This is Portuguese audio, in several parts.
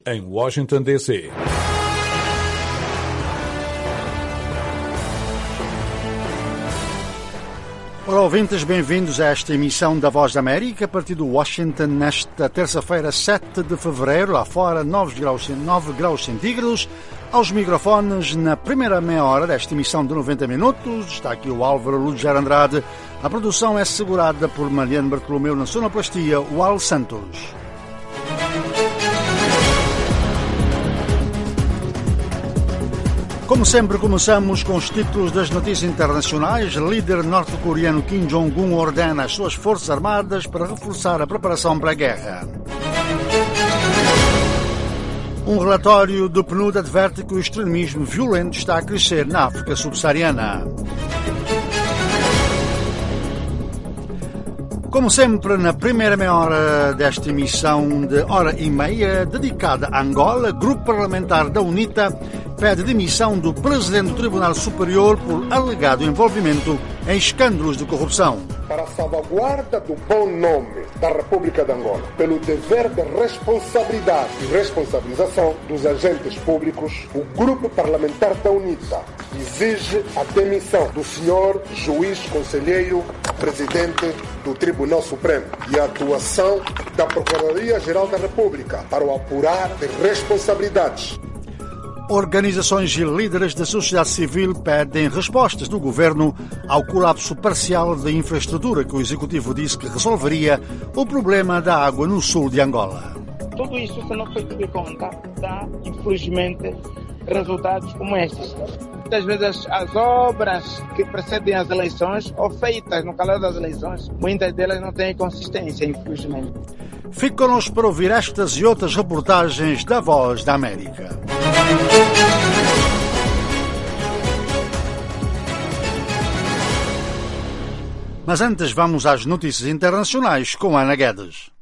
em Washington, D.C. Olá, ouvintes, bem-vindos a esta emissão da Voz da América, a partir de Washington, nesta terça-feira, 7 de fevereiro, lá fora, 9 graus centígrados. Aos microfones, na primeira meia hora desta emissão de 90 minutos, está aqui o Álvaro Lujar Andrade. A produção é assegurada por Mariano Bartolomeu, na sonoplastia, o Al Santos. Como sempre, começamos com os títulos das notícias internacionais. Líder norte-coreano Kim Jong-un ordena as suas forças armadas para reforçar a preparação para a guerra. Um relatório do PNUD adverte que o extremismo violento está a crescer na África subsaariana. Como sempre, na primeira meia hora desta emissão de hora e meia, dedicada a Angola, Grupo Parlamentar da UNITA pede demissão do Presidente do Tribunal Superior por alegado envolvimento em escândalos de corrupção. Para a salvaguarda do bom nome da República de Angola, pelo dever de responsabilidade e responsabilização dos agentes públicos, o Grupo Parlamentar da UNITA exige a demissão do senhor juiz conselheiro presidente do Tribunal Supremo e a atuação da Procuradoria-Geral da República para o apurar de responsabilidades. Organizações e líderes da sociedade civil pedem respostas do governo ao colapso parcial da infraestrutura que o executivo disse que resolveria o problema da água no sul de Angola. Tudo isso, se não foi tido em conta, dá, infelizmente, resultados como estes. Muitas vezes as obras que precedem as eleições ou feitas no calor das eleições, muitas delas não têm consistência, infelizmente. Fique connosco para ouvir estas e outras reportagens da Voz da América. Mas antes vamos às notícias internacionais com Ana Guedes.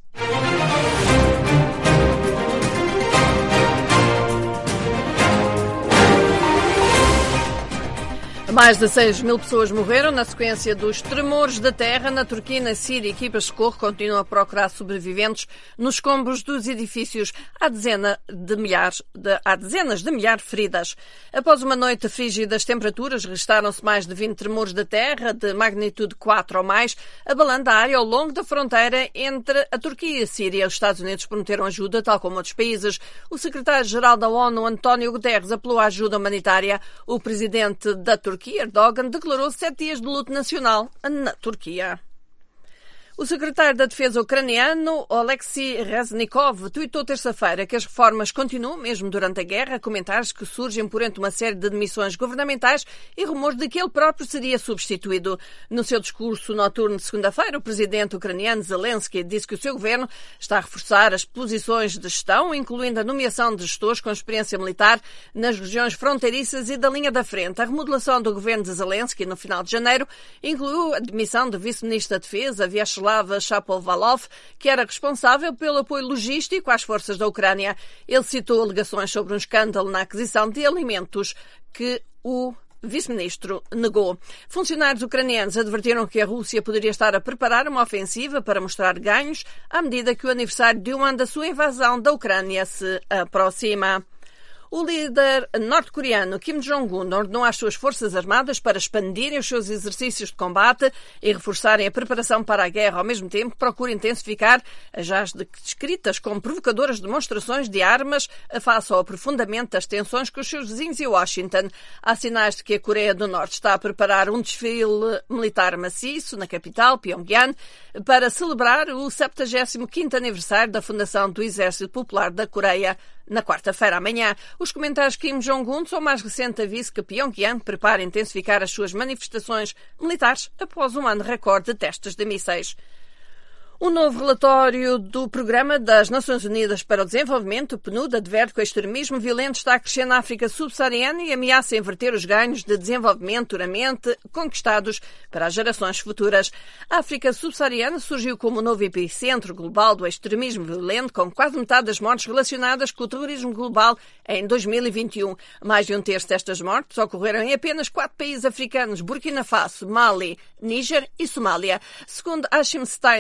Mais de 6 mil pessoas morreram na sequência dos tremores da terra na Turquia e na Síria. Equipas de socorro continuam a procurar sobreviventes nos escombros dos edifícios. Há dezenas de milhares de feridas. Após uma noite frígida, as temperaturas registaram-se mais de 20 tremores da terra de magnitude 4 ou mais, abalando a área ao longo da fronteira entre a Turquia e a Síria. Os Estados Unidos prometeram ajuda, tal como outros países. O secretário-geral da ONU, António Guterres, apelou à ajuda humanitária. O presidente da Turquia, Erdogan, declarou 7 dias de luto nacional na Turquia. O secretário da Defesa ucraniano, Oleksiy Reznikov, tuitou terça-feira que as reformas continuam, mesmo durante a guerra, comentários que surgem por entre uma série de demissões governamentais e rumores de que ele próprio seria substituído. No seu discurso noturno de segunda-feira, o presidente ucraniano Zelensky disse que o seu governo está a reforçar as posições de gestão, incluindo a nomeação de gestores com experiência militar nas regiões fronteiriças e da linha da frente. A remodelação do governo de Zelensky no final de janeiro incluiu a demissão do vice-ministro da Defesa, Vyacheslav Shapovalov, que era responsável pelo apoio logístico às forças da Ucrânia. Ele citou alegações sobre um escândalo na aquisição de alimentos que o vice-ministro negou. Funcionários ucranianos advertiram que a Rússia poderia estar a preparar uma ofensiva para mostrar ganhos à medida que o aniversário de um ano da sua invasão da Ucrânia se aproxima. O líder norte-coreano Kim Jong-un ordenou às suas forças armadas para expandirem os seus exercícios de combate e reforçarem a preparação para a guerra, ao mesmo tempo que procura intensificar as já descritas como provocadoras demonstrações de armas face ao aprofundamento das tensões com os seus vizinhos e Washington. Há sinais de que a Coreia do Norte está a preparar um desfile militar maciço na capital, Pyongyang, para celebrar o 75º aniversário da fundação do Exército Popular da Coreia, na quarta-feira amanhã. Os comentários de Kim Jong-un são o mais recente aviso que Pyongyang prepara intensificar as suas manifestações militares após um ano recorde de testes de mísseis. Um novo relatório do Programa das Nações Unidas para o Desenvolvimento, o PNUD, adverte que o extremismo violento está a crescer na África subsaariana e ameaça inverter os ganhos de desenvolvimento duramente conquistados para as gerações futuras. A África subsaariana surgiu como o novo epicentro global do extremismo violento, com quase metade das mortes relacionadas com o terrorismo global em 2021. Mais de um terço destas mortes ocorreram em apenas 4 países africanos: Burkina Faso, Mali, Níger e Somália. Segundo Ashim Steiner,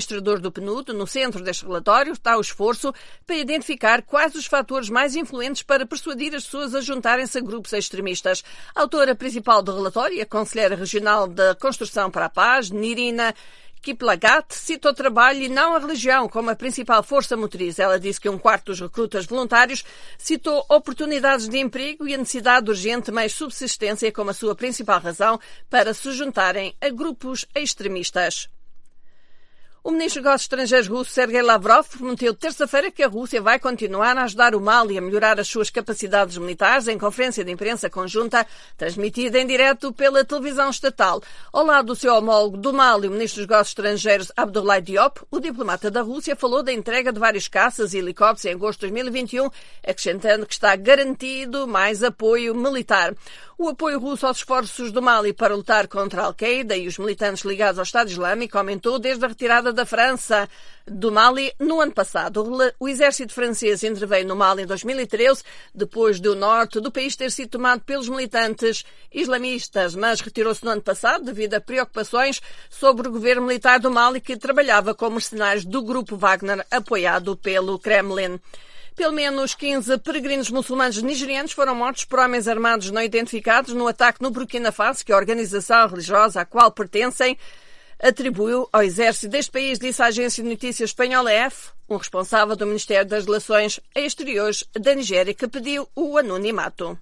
administrador do PNUD, no centro deste relatório está o esforço para identificar quais os fatores mais influentes para persuadir as pessoas a juntarem-se a grupos extremistas. A autora principal do relatório, a conselheira regional da Construção para a Paz, Nirina Kiplagat, cita o trabalho e não a religião como a principal força motriz. Ela disse que 1/4 dos recrutas voluntários citou oportunidades de emprego e a necessidade urgente de mais subsistência como a sua principal razão para se juntarem a grupos extremistas. O ministro dos Negócios Estrangeiros russo, Sergei Lavrov, prometeu terça-feira que a Rússia vai continuar a ajudar o Mali a melhorar as suas capacidades militares em conferência de imprensa conjunta, transmitida em direto pela televisão estatal. Ao lado do seu homólogo do Mali, o ministro dos Negócios Estrangeiros, Abdoulaye Diop, o diplomata da Rússia falou da entrega de vários caças e helicópteros em agosto de 2021, acrescentando que está garantido mais apoio militar. O apoio russo aos esforços do Mali para lutar contra a Al-Qaeda e os militantes ligados ao Estado Islâmico aumentou desde a retirada da França do Mali no ano passado. O exército francês interveio no Mali em 2013, depois do norte do país ter sido tomado pelos militantes islamistas, mas retirou-se no ano passado devido a preocupações sobre o governo militar do Mali, que trabalhava com mercenários do grupo Wagner, apoiado pelo Kremlin. Pelo menos 15 peregrinos muçulmanos nigerianos foram mortos por homens armados não identificados no ataque no Burkina Faso, que a organização religiosa à qual pertencem atribuiu ao exército deste país, disse a agência de notícias espanhola EF, um responsável do Ministério das Relações Exteriores da Nigéria, que pediu o anonimato.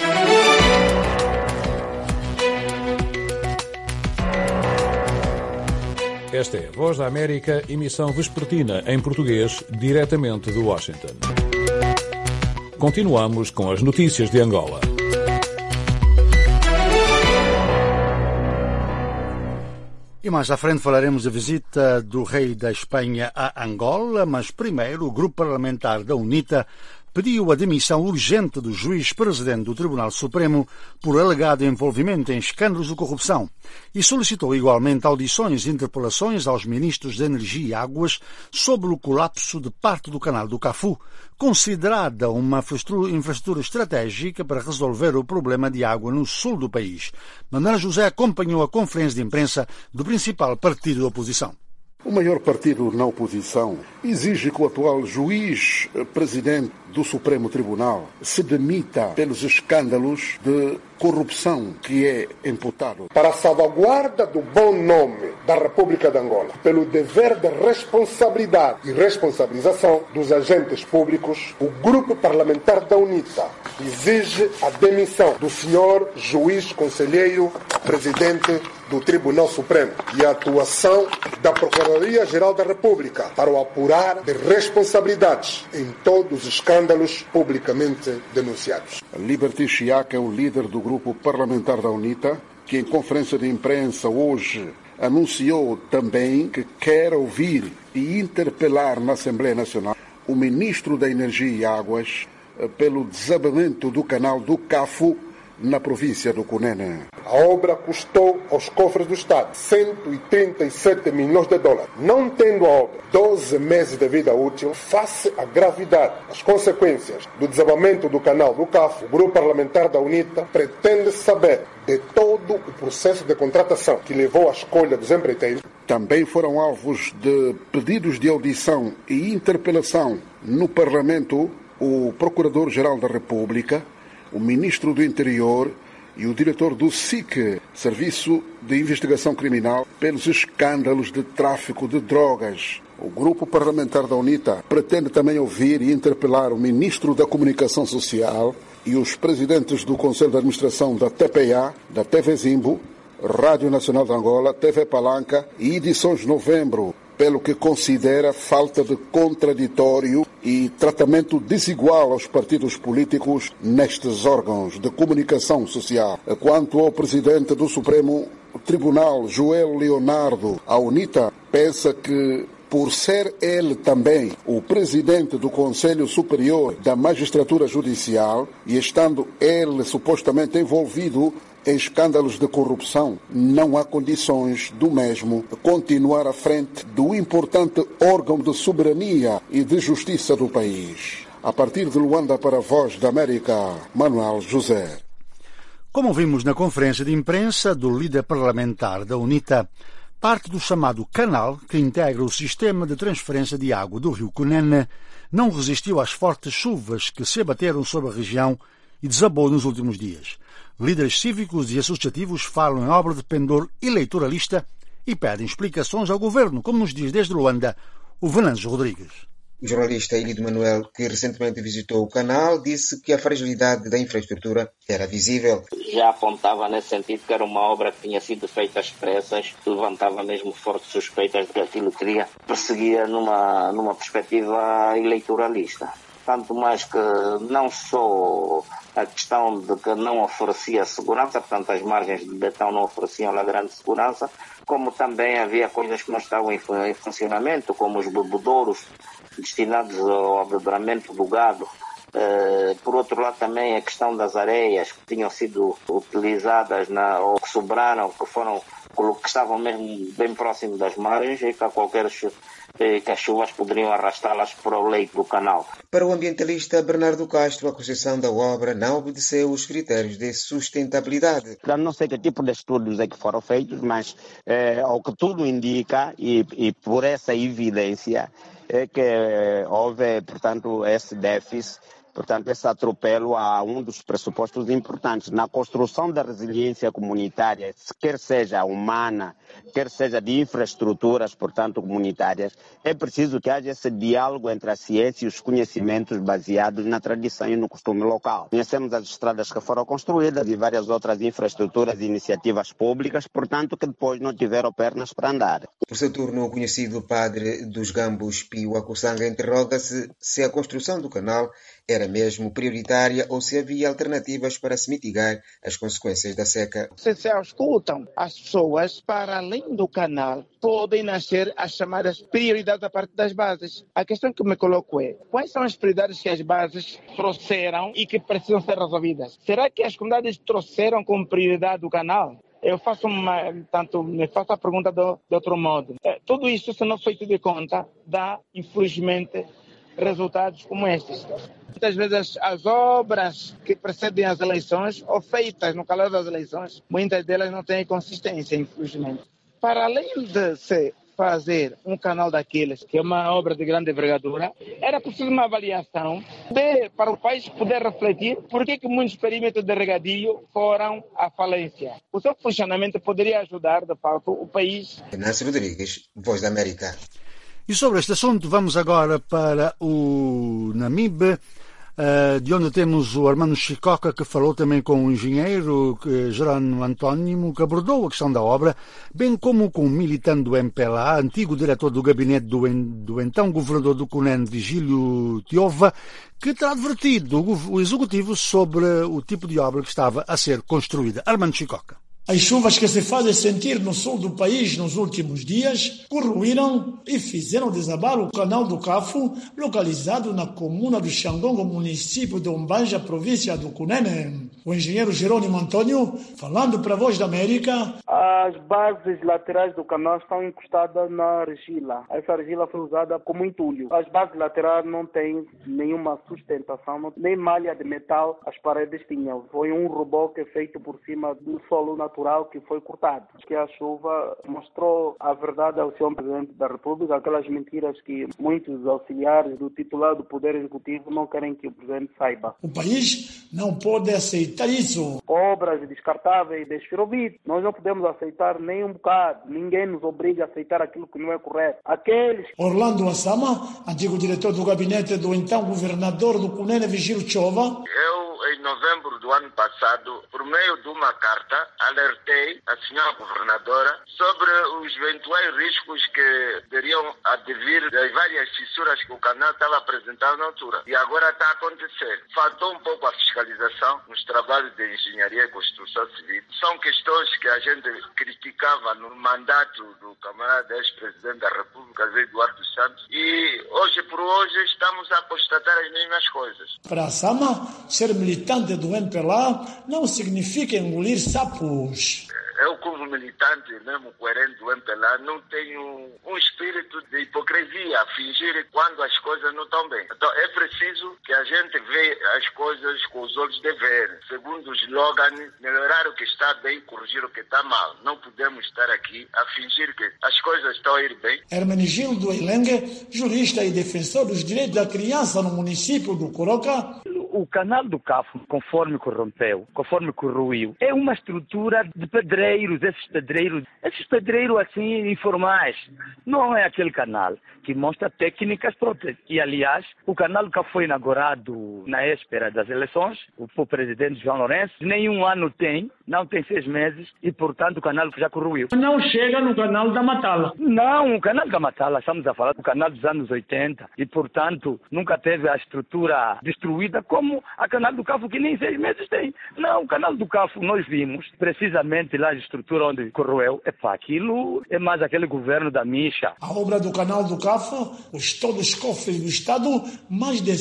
Esta é a Voz da América, emissão vespertina em português, diretamente de Washington. Continuamos com as notícias de Angola. E mais à frente falaremos da visita do rei da Espanha a Angola, mas primeiro o grupo parlamentar da UNITA pediu a demissão urgente do juiz-presidente do Tribunal Supremo por alegado envolvimento em escândalos de corrupção e solicitou igualmente audições e interpelações aos ministros de Energia e Águas sobre o colapso de parte do canal do Cafu, considerada uma infraestrutura estratégica para resolver o problema de água no sul do país. Manuel José acompanhou a conferência de imprensa do principal partido da oposição. O maior partido na oposição exige que o atual juiz-presidente do Supremo Tribunal se demita pelos escândalos de corrupção que é imputado. Para a salvaguarda do bom nome da República de Angola, pelo dever de responsabilidade e responsabilização dos agentes públicos, o grupo parlamentar da UNITA exige a demissão do senhor juiz conselheiro presidente do Tribunal Supremo e a atuação da Procuradoria-Geral da República para o apurar de responsabilidades em todos os escândalos publicamente denunciados. Liberty Chiac é o líder do grupo parlamentar da UNITA, que em conferência de imprensa hoje anunciou também que quer ouvir e interpelar na Assembleia Nacional o ministro da Energia e Águas pelo desabamento do canal do Cafu na província do Cunene. A obra custou aos cofres do Estado 137 milhões de dólares. Não tendo a obra 12 meses de vida útil, face à gravidade, as consequências do desabamento do canal do Cafu, o grupo parlamentar da UNITA pretende saber de todo o processo de contratação que levou à escolha dos empreiteiros. Também foram alvos de pedidos de audição e interpelação no Parlamento o Procurador-Geral da República, o Ministro do Interior e o diretor do SIC, Serviço de Investigação Criminal, pelos escândalos de tráfico de drogas. O grupo parlamentar da UNITA pretende também ouvir e interpelar o Ministro da Comunicação Social e os presidentes do Conselho de Administração da TPA, da TV Zimbo, Rádio Nacional de Angola, TV Palanca e Edições Novembro, pelo que considera falta de contraditório e tratamento desigual aos partidos políticos nestes órgãos de comunicação social. Quanto ao presidente do Supremo Tribunal, Joel Leonardo, a UNITA pensa que, por ser ele também o presidente do Conselho Superior da Magistratura Judicial e estando ele supostamente envolvido em escândalos de corrupção, não há condições do mesmo continuar à frente do importante órgão de soberania e de justiça do país. A partir de Luanda para a Voz da América, Manuel José. Como vimos na conferência de imprensa do líder parlamentar da UNITA, Parte do chamado canal, que integra o sistema de transferência de água do rio Cunene, não resistiu às fortes chuvas que se abateram sobre a região e desabou nos últimos dias. Líderes cívicos e associativos falam em obra de pendor eleitoralista e pedem explicações ao governo, como nos diz desde Luanda o Venâncio Rodrigues. O jornalista Elidio Manuel, que recentemente visitou o canal, disse que a fragilidade da infraestrutura era visível. Já apontava nesse sentido que era uma obra que tinha sido feita às pressas, que levantava mesmo fortes suspeitas de que aquilo perseguia numa perspectiva eleitoralista. Tanto mais que não só a questão de que não oferecia segurança, portanto as margens de betão não ofereciam lá grande segurança, como também havia coisas que não estavam em funcionamento, como os bebedouros destinados ao abeberamento do gado. Por outro lado também a questão das areias que tinham sido utilizadas ou que sobraram, que estavam mesmo bem próximo das margens e que as chuvas poderiam arrastá-las para o leito do canal. Para o ambientalista Bernardo Castro, a concessão da obra não obedeceu os critérios de sustentabilidade. Não sei que tipo de estudos é que foram feitos, mas o que tudo indica, e por essa evidência, é que houve, portanto, esse déficit, portanto, esse atropelo a um dos pressupostos importantes na construção da resiliência comunitária, quer seja humana, quer seja de infraestruturas, portanto, comunitárias. É preciso que haja esse diálogo entre a ciência e os conhecimentos baseados na tradição e no costume local. Conhecemos as estradas que foram construídas e várias outras infraestruturas e iniciativas públicas, portanto, que depois não tiveram pernas para andar. Por seu turno, o conhecido padre dos Gambos, Pio Acussanga, interroga-se se a construção do canal era mesmo prioritária ou se havia alternativas para se mitigar as consequências da seca. Se escutam as pessoas, para além do canal, podem nascer as chamadas prioridades a partir das bases. A questão que me coloco é, quais são as prioridades que as bases trouxeram e que precisam ser resolvidas? Será que as comunidades trouxeram como prioridade o canal? Eu faço a pergunta de outro modo. Tudo isso, se não feito de conta, dá, infelizmente, resultados como estes. Muitas vezes as obras que precedem as eleições, ou feitas no calor das eleições, muitas delas não têm consistência, infelizmente. Para além de se fazer um canal daqueles, que é uma obra de grande envergadura, era preciso uma avaliação para o país poder refletir por que muitos perímetros de regadio foram à falência. O seu funcionamento poderia ajudar, de fato, o país. Venâncio Rodrigues, Voz da América. E sobre este assunto vamos agora para o Namibe, de onde temos o Armando Chicoca, que falou também com o engenheiro Jerónimo Antónimo, que abordou a questão da obra, bem como com o militante do MPLA, antigo diretor do gabinete do então governador do Cunene, Vigílio Tiova, que terá advertido o executivo sobre o tipo de obra que estava a ser construída. Armando Chicoca. As chuvas que se fazem sentir no sul do país nos últimos dias corroíram e fizeram desabar o canal do Cafu, localizado na comuna do Xangongo, município de Umbanja, província do Cunene. O engenheiro Jerônimo Antônio, falando para a Voz da América. As bases laterais do canal estão encostadas na argila. Essa argila foi usada como entulho. As bases laterais não têm nenhuma sustentação, nem malha de metal as paredes tinham. Foi um reboque feito por cima do solo natural que foi cortado. Que a chuva mostrou a verdade ao Sr. Presidente da República, aquelas mentiras que muitos auxiliares do titular do Poder Executivo não querem que o Presidente saiba. O país não pode aceitar isso. Obras descartáveis, desfirovidas. Nós não podemos aceitar nem um bocado. Ninguém nos obriga a aceitar aquilo que não é correto. Orlando Assama, antigo diretor do gabinete do então governador do Cunene, Vigílio Tiova. Em novembro do ano passado, por meio de uma carta, alertei a senhora governadora sobre os eventuais riscos que poderiam advir das várias fissuras que o canal estava apresentando na altura. E agora está a acontecer. Faltou um pouco a fiscalização nos trabalhos de engenharia e construção civil. São questões que a gente criticava no mandato do camarada ex-presidente da República, Eduardo Santos, e hoje por hoje estamos a constatar as mesmas coisas. Para a Sama, ser militante do MPLA não significa engolir sapos. candidatos. Eu, como militante, mesmo coerente do MPLA, não tenho um espírito de hipocrisia a fingir quando as coisas não estão bem. Então é preciso que a gente veja as coisas com os olhos de ver. Segundo o slogan, melhorar o que está bem, corrigir o que está mal. Não podemos estar aqui a fingir que as coisas estão a ir bem. Hermenegildo Elengue, jurista e defensor dos direitos da criança no município do Coroca. O canal do CAFO, conforme corrompeu, conforme corroiu, é uma estrutura de pedreiros, esses pedreiros assim informais. Não é aquele canal que mostra técnicas próprias. E, aliás, o canal do CAFO foi inaugurado na véspera das eleições, o presidente João Lourenço, nenhum ano tem, não tem 6 meses, e, portanto, o canal já corroiu. Não chega no canal da Matala. Não, o canal da Matala, estamos a falar do canal dos anos 80, e, portanto, nunca teve a estrutura destruída como a canal do CAFO, que nem 6 meses tem. Não, o canal do CAFO nós vimos, precisamente lá a estrutura onde corroeu, aquilo é mais aquele governo da Misha. A obra do canal do CAFO custou dos cofres do Estado mais de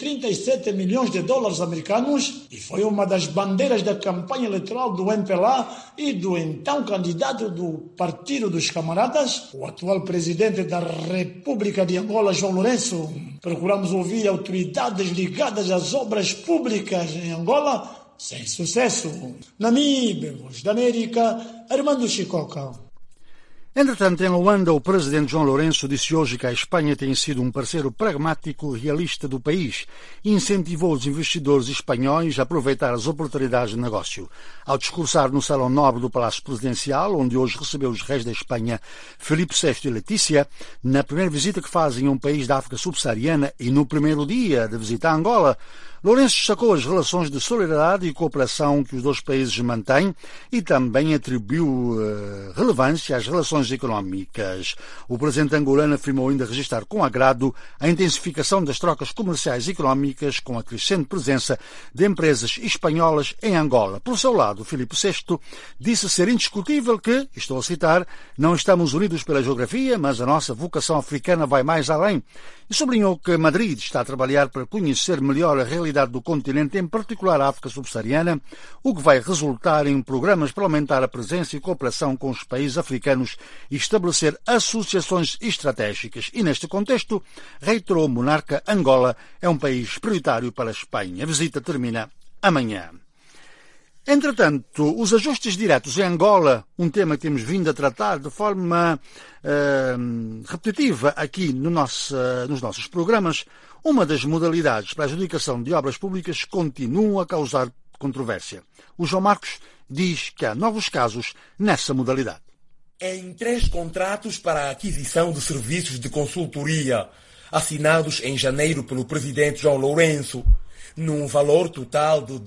137 milhões de dólares americanos e foi uma das bandeiras da campanha eleitoral do MPLA e do então candidato do Partido dos Camaradas, o atual presidente da República de Angola, João Lourenço. Procuramos ouvir autoridades ligadas às obras públicas em Angola, sem sucesso. Namíbia, Voz da América, Armando Chicoca. Entretanto, em Luanda, o presidente João Lourenço disse hoje que a Espanha tem sido um parceiro pragmático e realista do país e incentivou os investidores espanhóis a aproveitar as oportunidades de negócio. Ao discursar no Salão Nobre do Palácio Presidencial, onde hoje recebeu os reis da Espanha, Filipe VI e Letícia, na primeira visita que fazem a um país da África subsaariana e no primeiro dia de visita a Angola, Lourenço destacou as relações de solidariedade e cooperação que os dois países mantêm e também atribuiu relevância às relações económicas. O presidente angolano afirmou ainda registrar com agrado a intensificação das trocas comerciais e económicas com a crescente presença de empresas espanholas em Angola. Por seu lado, Filipe VI disse ser indiscutível que, estou a citar, não estamos unidos pela geografia, mas a nossa vocação africana vai mais além. E sublinhou que Madrid está a trabalhar para conhecer melhor a realidade do continente, em particular a África subsaariana, o que vai resultar em programas para aumentar a presença e cooperação com os países africanos e estabelecer associações estratégicas. E neste contexto, reiterou o monarca, Angola é um país prioritário para a Espanha. A visita termina amanhã. Entretanto, os ajustes diretos em Angola, um tema que temos vindo a tratar de forma repetitiva aqui nos nossos programas, uma das modalidades para a adjudicação de obras públicas continua a causar controvérsia. O João Marcos diz que há novos casos nessa modalidade. Em 3 contratos para a aquisição de serviços de consultoria, assinados em janeiro pelo presidente João Lourenço, num valor total de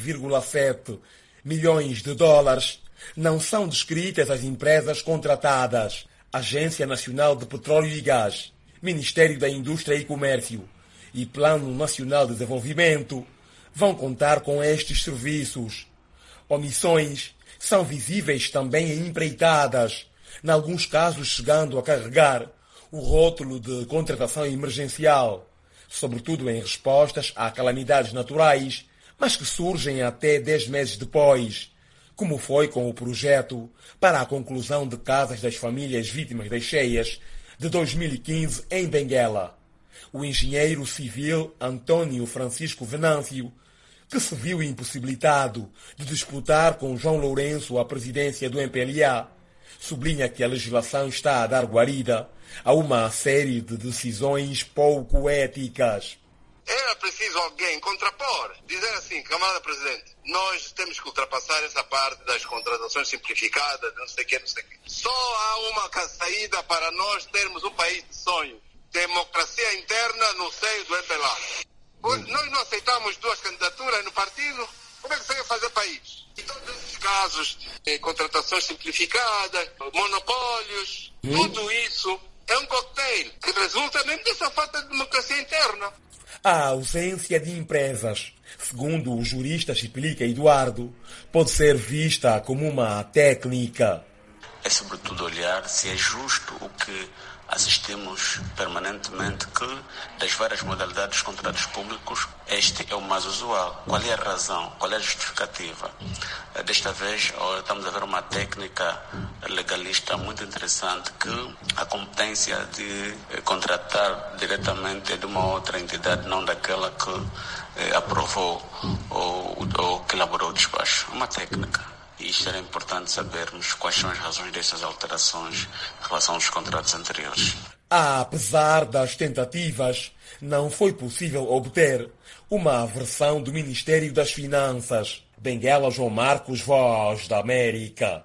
12,7 milhões de dólares, não são descritas as empresas contratadas. Agência Nacional de Petróleo e Gás, Ministério da Indústria e Comércio e Plano Nacional de Desenvolvimento vão contar com estes serviços. Omissões são visíveis também em empreitadas, em alguns casos chegando a carregar o rótulo de contratação emergencial, sobretudo em respostas a calamidades naturais, mas que surgem até 10 meses depois, como foi com o projeto para a conclusão de casas das famílias vítimas das cheias de 2015 em Benguela. O engenheiro civil Antônio Francisco Venâncio, que se viu impossibilitado de disputar com João Lourenço a presidência do MPLA, sublinha que a legislação está a dar guarida a uma série de decisões pouco éticas. Era preciso alguém contrapor, dizer assim, camarada presidente, nós temos que ultrapassar essa parte das contratações simplificadas, não sei o que. Só há uma saída para nós termos um país de sonho. Democracia interna no seio do MPLA. Nós não aceitamos 2 candidaturas no partido, como é que você vai fazer país? E todos esses casos, contratações simplificadas, monopólios, tudo isso é um cocktail que resulta mesmo dessa falta de democracia interna. A ausência de empresas, segundo o jurista Chipilica Eduardo, pode ser vista como uma técnica. É sobretudo olhar se é justo o que assistimos permanentemente que, das várias modalidades de contratos públicos, este é o mais usual. Qual é a razão? Qual é a justificativa? Desta vez, estamos a ver uma técnica legalista muito interessante, que a competência de contratar diretamente de uma outra entidade, não daquela que aprovou ou que elaborou o despacho. Uma técnica. E isto era importante sabermos quais são as razões dessas alterações em relação aos contratos anteriores. Apesar das tentativas, não foi possível obter uma versão do Ministério das Finanças. Benguela João Marcos, Voz da América.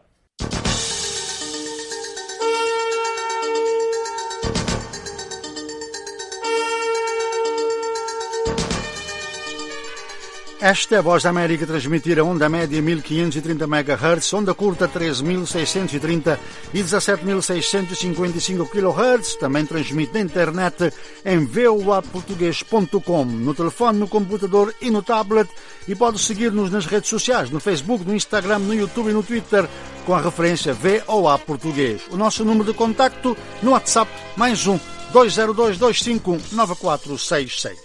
Esta é a Voz da América, transmitir a onda média 1530 MHz, onda curta 13.630 e 17.655 kHz. Também transmite na internet em voaportugues.com, no telefone, no computador e no tablet. E pode seguir-nos nas redes sociais, no Facebook, no Instagram, no YouTube e no Twitter, com a referência VOA Português. O nosso número de contacto no WhatsApp, +1 202 251 9466.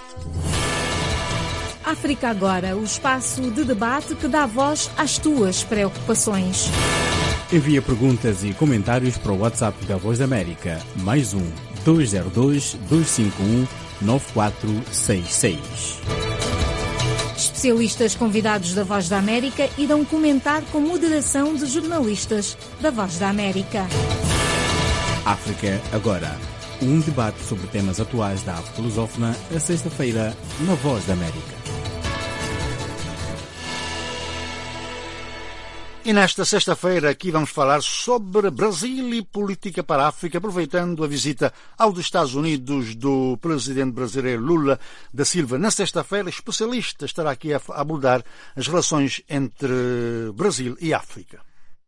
África Agora, o espaço de debate que dá voz às tuas preocupações. Envia perguntas e comentários para o WhatsApp da Voz da América, +1 202 251 9466. Especialistas convidados da Voz da América irão comentar com moderação de jornalistas da Voz da América. África Agora, um debate sobre temas atuais da África lusófona, a sexta-feira, na Voz da América. E nesta sexta-feira aqui vamos falar sobre Brasil e política para a África, aproveitando a visita aos Estados Unidos do presidente brasileiro Lula da Silva. Na sexta-feira, especialista estará aqui a abordar as relações entre Brasil e África.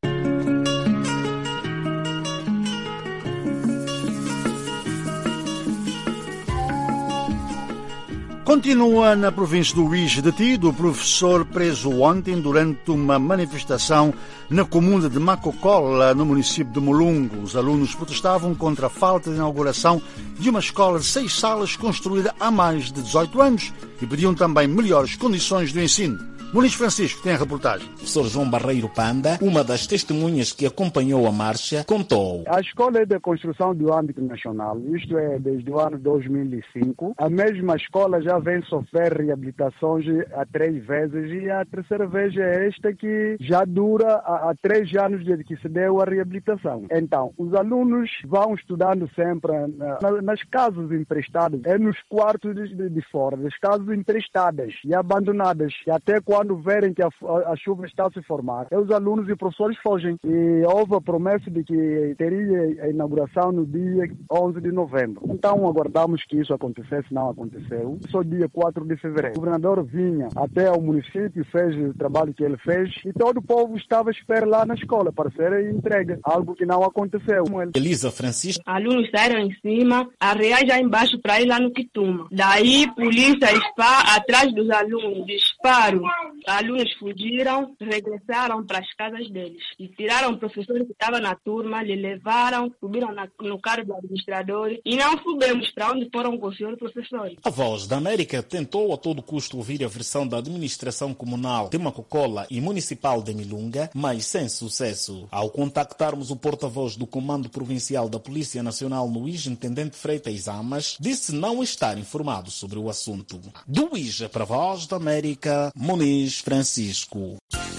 Continua na província do Uíge detido o professor preso ontem durante uma manifestação na comuna de Macocola, no município de Mulungu. Os alunos protestavam contra a falta de inauguração de uma escola de 6 salas construída há mais de 18 anos e pediam também melhores condições do ensino. Muniz Francisco tem a reportagem. O professor João Barreiro Panda, uma das testemunhas que acompanhou a marcha, contou. A escola é de construção do âmbito nacional, isto é, desde o ano 2005. A mesma escola já vem sofrer reabilitações há 3 vezes e a terceira vez é esta que já dura há 3 anos desde que se deu a reabilitação. Então, os alunos vão estudando sempre nas casas emprestadas, nos quartos de fora, das casas emprestadas e abandonadas, e até quando verem que a chuva está a se formar, os alunos e professores fogem. E houve a promessa de que teria a inauguração no dia 11 de novembro. Então aguardamos que isso acontecesse, não aconteceu. Só dia 4 de fevereiro. O governador vinha até ao município, fez o trabalho que ele fez e todo o povo estava à espera lá na escola para ser entregue. Algo que não aconteceu. Elisa Francisco. Alunos saíram em cima, arrear já embaixo para ir lá no Quituma. Daí, polícia está atrás dos alunos, disparo. Alunos fugiram, regressaram para as casas deles e tiraram o professor que estava na turma, lhe levaram, subiram no carro do administrador e não soubemos para onde foram com o senhor professor. A Voz da América tentou a todo custo ouvir a versão da administração comunal de Macocola e municipal de Milunga, mas sem sucesso. Ao contactarmos o porta-voz do Comando Provincial da Polícia Nacional no Uíge, Intendente Freitas Amas, disse não estar informado sobre o assunto. Do Uíge para a Voz da América, Muniz Francisco.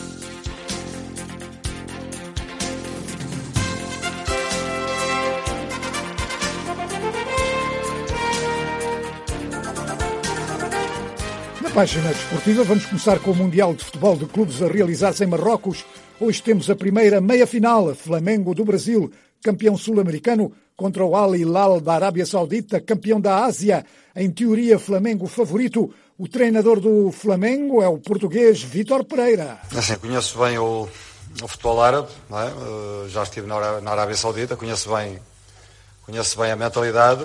Na página desportiva vamos começar com o Mundial de Futebol de Clubes a realizar-se em Marrocos. Hoje temos a primeira meia-final, Flamengo do Brasil, campeão sul-americano, contra o Al Hilal da Arábia Saudita, campeão da Ásia. Em teoria, Flamengo favorito. O treinador do Flamengo é o português Vítor Pereira. Assim, conheço bem o futebol árabe, não é? Já estive na Arábia Saudita, conheço bem a mentalidade.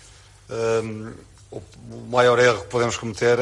O maior erro que podemos cometer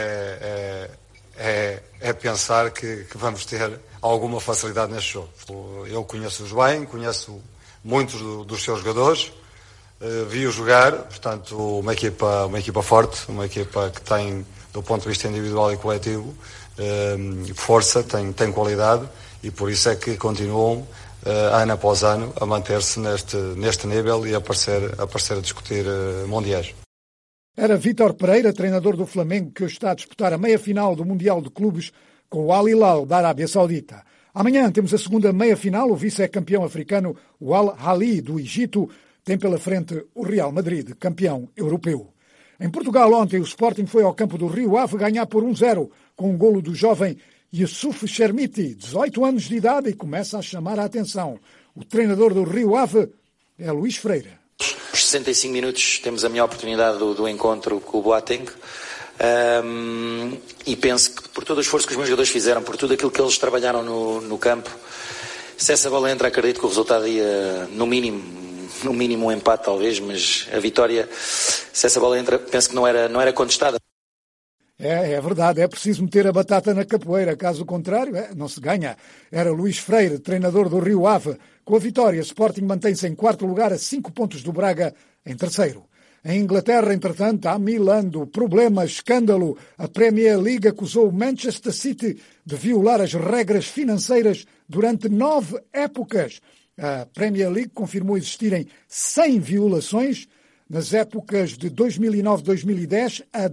é pensar que vamos ter alguma facilidade neste jogo. Eu conheço-os bem, conheço muitos dos seus jogadores, vi-o jogar, portanto, uma equipa forte, uma equipa que tem, do ponto de vista individual e coletivo, força, tem qualidade, e por isso é que continuam, ano após ano, a manter-se neste nível e a aparecer a discutir mundiais. Era Vítor Pereira, treinador do Flamengo, que hoje está a disputar a meia-final do Mundial de Clubes com o Al Hilal da Arábia Saudita. Amanhã temos a segunda meia-final, o vice-campeão africano, o Al Ahly do Egito, tem pela frente o Real Madrid, campeão europeu. Em Portugal, ontem, o Sporting foi ao campo do Rio Ave ganhar por 1-0, com um golo do jovem Youssouf Chermiti, 18 anos de idade, e começa a chamar a atenção. O treinador do Rio Ave é Luís Freire. Aos 65 minutos temos a melhor oportunidade do encontro com o Boateng. E penso que por todo o esforço que os meus jogadores fizeram, por tudo aquilo que eles trabalharam no campo, se essa bola entra, acredito que o resultado ia, no mínimo um empate talvez, mas a vitória, se essa bola entra, penso que não era contestada. É verdade, é preciso meter a batata na capoeira, caso contrário, não se ganha. Era Luís Freire, treinador do Rio Ave. Com a vitória, Sporting mantém-se em quarto lugar a 5 pontos do Braga, em terceiro. Em Inglaterra, entretanto, há milando problema, escândalo. A Premier League acusou o Manchester City de violar as regras financeiras durante 9 épocas. A Premier League confirmou existirem 100 violações nas épocas de 2009-2010 a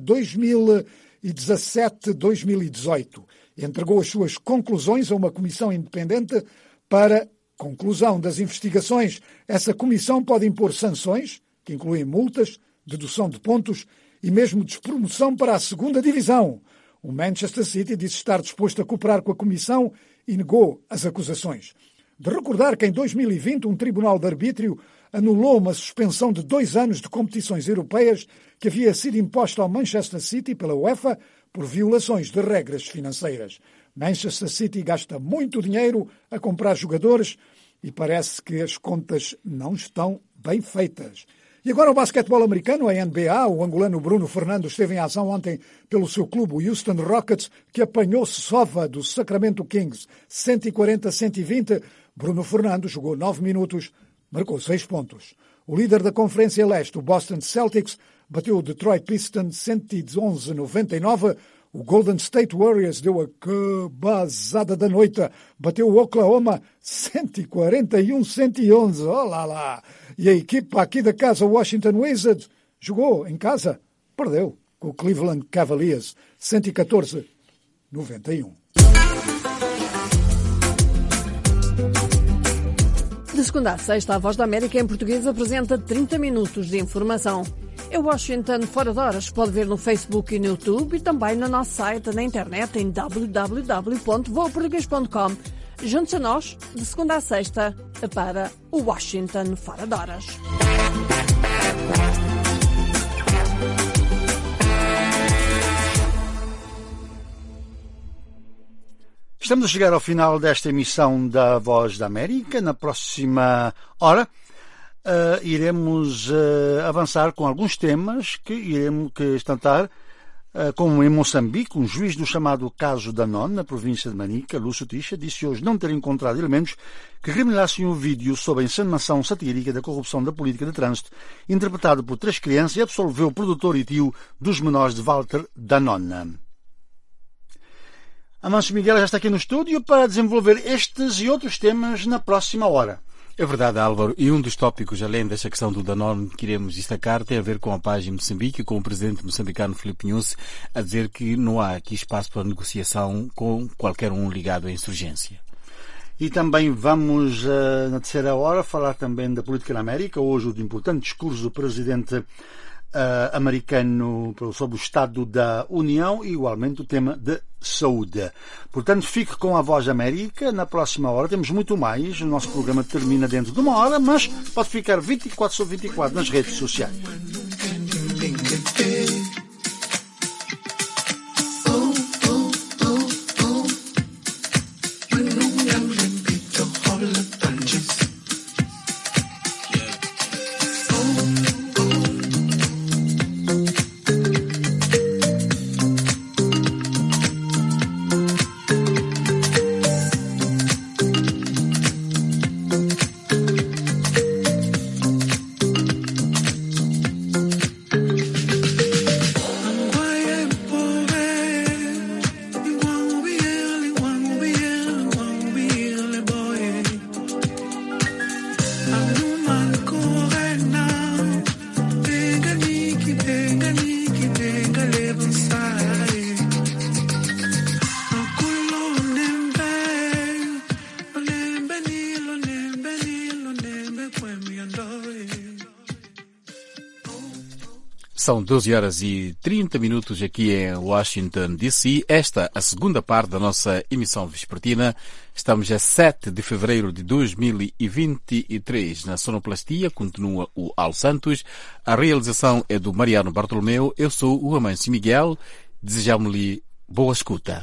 2017-2018. Entregou as suas conclusões a uma comissão independente para conclusão das investigações. Essa comissão pode impor sanções, que incluem multas, dedução de pontos e mesmo despromoção para a segunda divisão. O Manchester City disse estar disposto a cooperar com a comissão e negou as acusações. De recordar que em 2020 um tribunal de arbítrio anulou uma suspensão de 2 anos de competições europeias que havia sido imposta ao Manchester City pela UEFA por violações de regras financeiras. Manchester City gasta muito dinheiro a comprar jogadores e parece que as contas não estão bem feitas. E agora o basquetebol americano, a NBA. O angolano Bruno Fernando esteve em ação ontem pelo seu clube, o Houston Rockets, que apanhou sova do Sacramento Kings, 140-120. Bruno Fernando jogou 9 minutos, marcou 6 pontos. O líder da Conferência Leste, o Boston Celtics, bateu o Detroit Pistons 111-99. O Golden State Warriors deu a cabazada da noite, bateu o Oklahoma 141-111. Olá lá! E a equipa aqui da casa, o Washington Wizards, jogou em casa, perdeu com o Cleveland Cavaliers 114-91. De segunda a sexta, a Voz da América em português apresenta 30 minutos de informação. É Washington Fora de Horas. Pode ver no Facebook e no YouTube e também no nosso site na internet em www.voaportugues.com. Junte-se a nós, de segunda a sexta, para o Washington Fora de Horas. Estamos a chegar ao final desta emissão da Voz da América. Na próxima hora iremos avançar com alguns temas que iremos tratar, como em Moçambique. Um juiz do chamado caso Danone, na província de Manica, Lúcio Tixa, disse hoje não ter encontrado elementos que criminalizassem o vídeo sobre a encenação satírica da corrupção da política de trânsito, interpretado por 3 crianças, e absolveu o produtor e tio dos menores de Walter Danone. Amancio Miguel já está aqui no estúdio para desenvolver estes e outros temas na próxima hora. É verdade, Álvaro. E um dos tópicos, além desta questão do Danone, que iremos destacar, tem a ver com a paz em Moçambique, com o presidente moçambicano Filipe Nyusi a dizer que não há aqui espaço para negociação com qualquer um ligado à insurgência. E também vamos, na terceira hora, falar também da política na América. Hoje, o importante discurso do presidente americano sobre o Estado da União e, igualmente, o tema de saúde. Portanto, fique com a Voz da América. Na próxima hora temos muito mais. O nosso programa termina dentro de uma hora, mas pode ficar 24/24 nas redes sociais. São 12h30 aqui em Washington, D.C. Esta é a segunda parte da nossa emissão vespertina. Estamos a 7 de fevereiro de 2023. Na sonoplastia continua o Al Santos. A realização é do Mariano Bartolomeu. Eu sou o Amâncio Miguel. Desejamos-lhe boa escuta.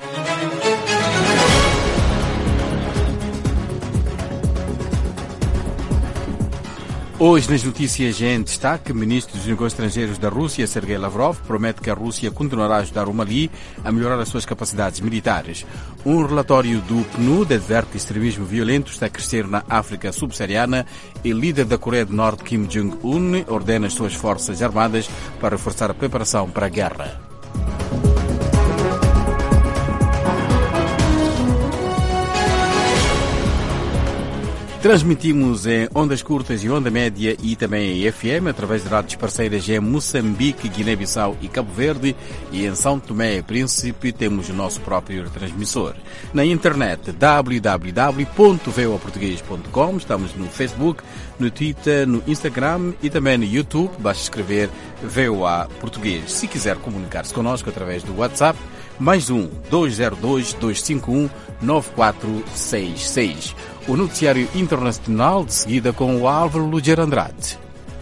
Hoje nas notícias em destaque, o ministro dos Negócios Estrangeiros da Rússia, Sergei Lavrov, promete que a Rússia continuará a ajudar o Mali a melhorar as suas capacidades militares. Um relatório do PNUD adverte que o extremismo violento está a crescer na África subsaariana e o líder da Coreia do Norte, Kim Jong-un, ordena as suas forças armadas para reforçar a preparação para a guerra. Transmitimos em ondas curtas e onda média e também em FM, através de rádios parceiras em Moçambique, Guiné-Bissau e Cabo Verde, e em São Tomé e Príncipe temos o nosso próprio transmissor. Na internet, www.voaportugues.com, estamos no Facebook, no Twitter, no Instagram e também no YouTube, basta escrever VOA Português. Se quiser comunicar-se connosco através do WhatsApp, mais 202-251-9466. O noticiário internacional de seguida com o Álvaro Luger Andrade.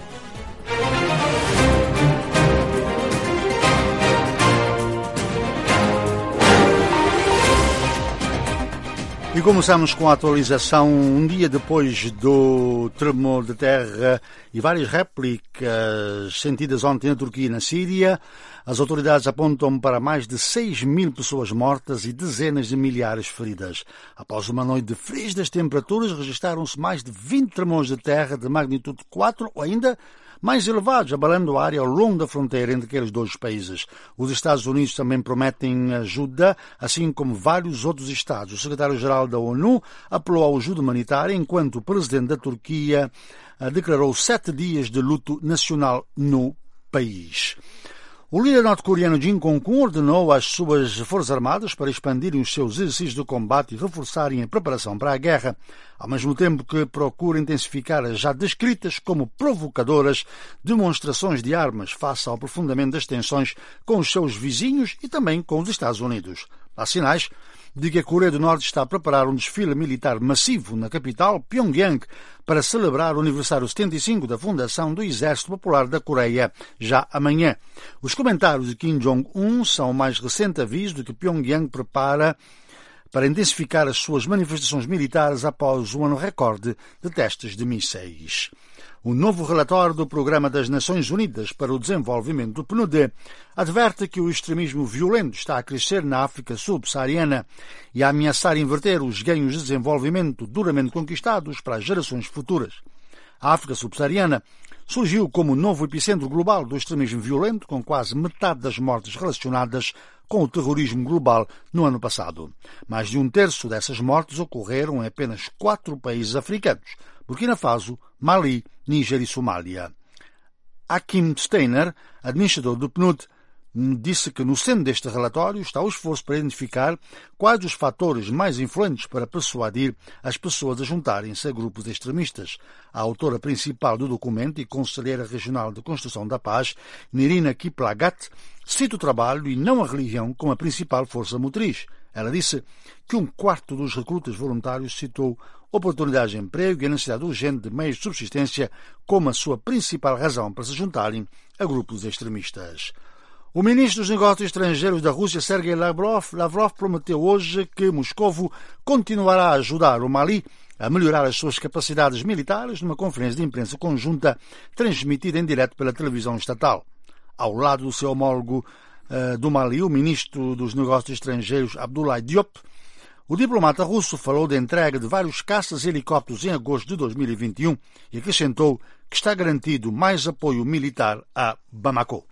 E começamos com a atualização um dia depois do tremor de terra e várias réplicas sentidas ontem na Turquia e na Síria. As autoridades apontam para mais de 6.000 pessoas mortas e dezenas de milhares feridas. Após uma noite de frígidas temperaturas, registaram-se mais de 20 tremores de terra de magnitude 4 ou ainda mais elevados, abalando a área ao longo da fronteira entre aqueles dois países. Os Estados Unidos também prometem ajuda, assim como vários outros Estados. O secretário-geral da ONU apelou à ajuda humanitária, enquanto o presidente da Turquia declarou 7 dias de luto nacional no país. O líder norte-coreano Jin Kong-kun ordenou às suas forças armadas para expandirem os seus exercícios de combate e reforçarem a preparação para a guerra, ao mesmo tempo que procura intensificar as já descritas como provocadoras demonstrações de armas face ao aprofundamento das tensões com os seus vizinhos e também com os Estados Unidos. Há sinais de que a Coreia do Norte está a preparar um desfile militar massivo na capital, Pyongyang, para celebrar o aniversário 75 da fundação do Exército Popular da Coreia, já amanhã. Os comentários de Kim Jong-un são o mais recente aviso de que Pyongyang prepara para intensificar as suas manifestações militares após um ano recorde de testes de mísseis. O novo relatório do Programa das Nações Unidas para o Desenvolvimento do PNUD adverte que o extremismo violento está a crescer na África subsaariana e a ameaçar inverter os ganhos de desenvolvimento duramente conquistados para as gerações futuras. A África subsaariana surgiu como novo epicentro global do extremismo violento, com quase metade das mortes relacionadas com o terrorismo global no ano passado. Mais de um terço dessas mortes ocorreram em apenas 4 países africanos: Burkina Faso, Mali, Níger e Somália. Hakim Steiner, administrador do PNUD, disse que no centro deste relatório está o esforço para identificar quais os fatores mais influentes para persuadir as pessoas a juntarem-se a grupos extremistas. A autora principal do documento e conselheira regional de Construção da Paz, Nirina Kiplagat, cita o trabalho e não a religião como a principal força motriz. Ela disse que 1/4 dos recrutas voluntários citou oportunidades de emprego e a necessidade urgente de meios de subsistência como a sua principal razão para se juntarem a grupos extremistas. O ministro dos Negócios Estrangeiros da Rússia, Sergei Lavrov, prometeu hoje que Moscovo continuará a ajudar o Mali a melhorar as suas capacidades militares numa conferência de imprensa conjunta transmitida em direto pela televisão estatal. Ao lado do seu homólogo do Mali, o ministro dos Negócios Estrangeiros, Abdoulaye Diop, o diplomata russo falou da entrega de vários caças e helicópteros em agosto de 2021 e acrescentou que está garantido mais apoio militar a Bamako.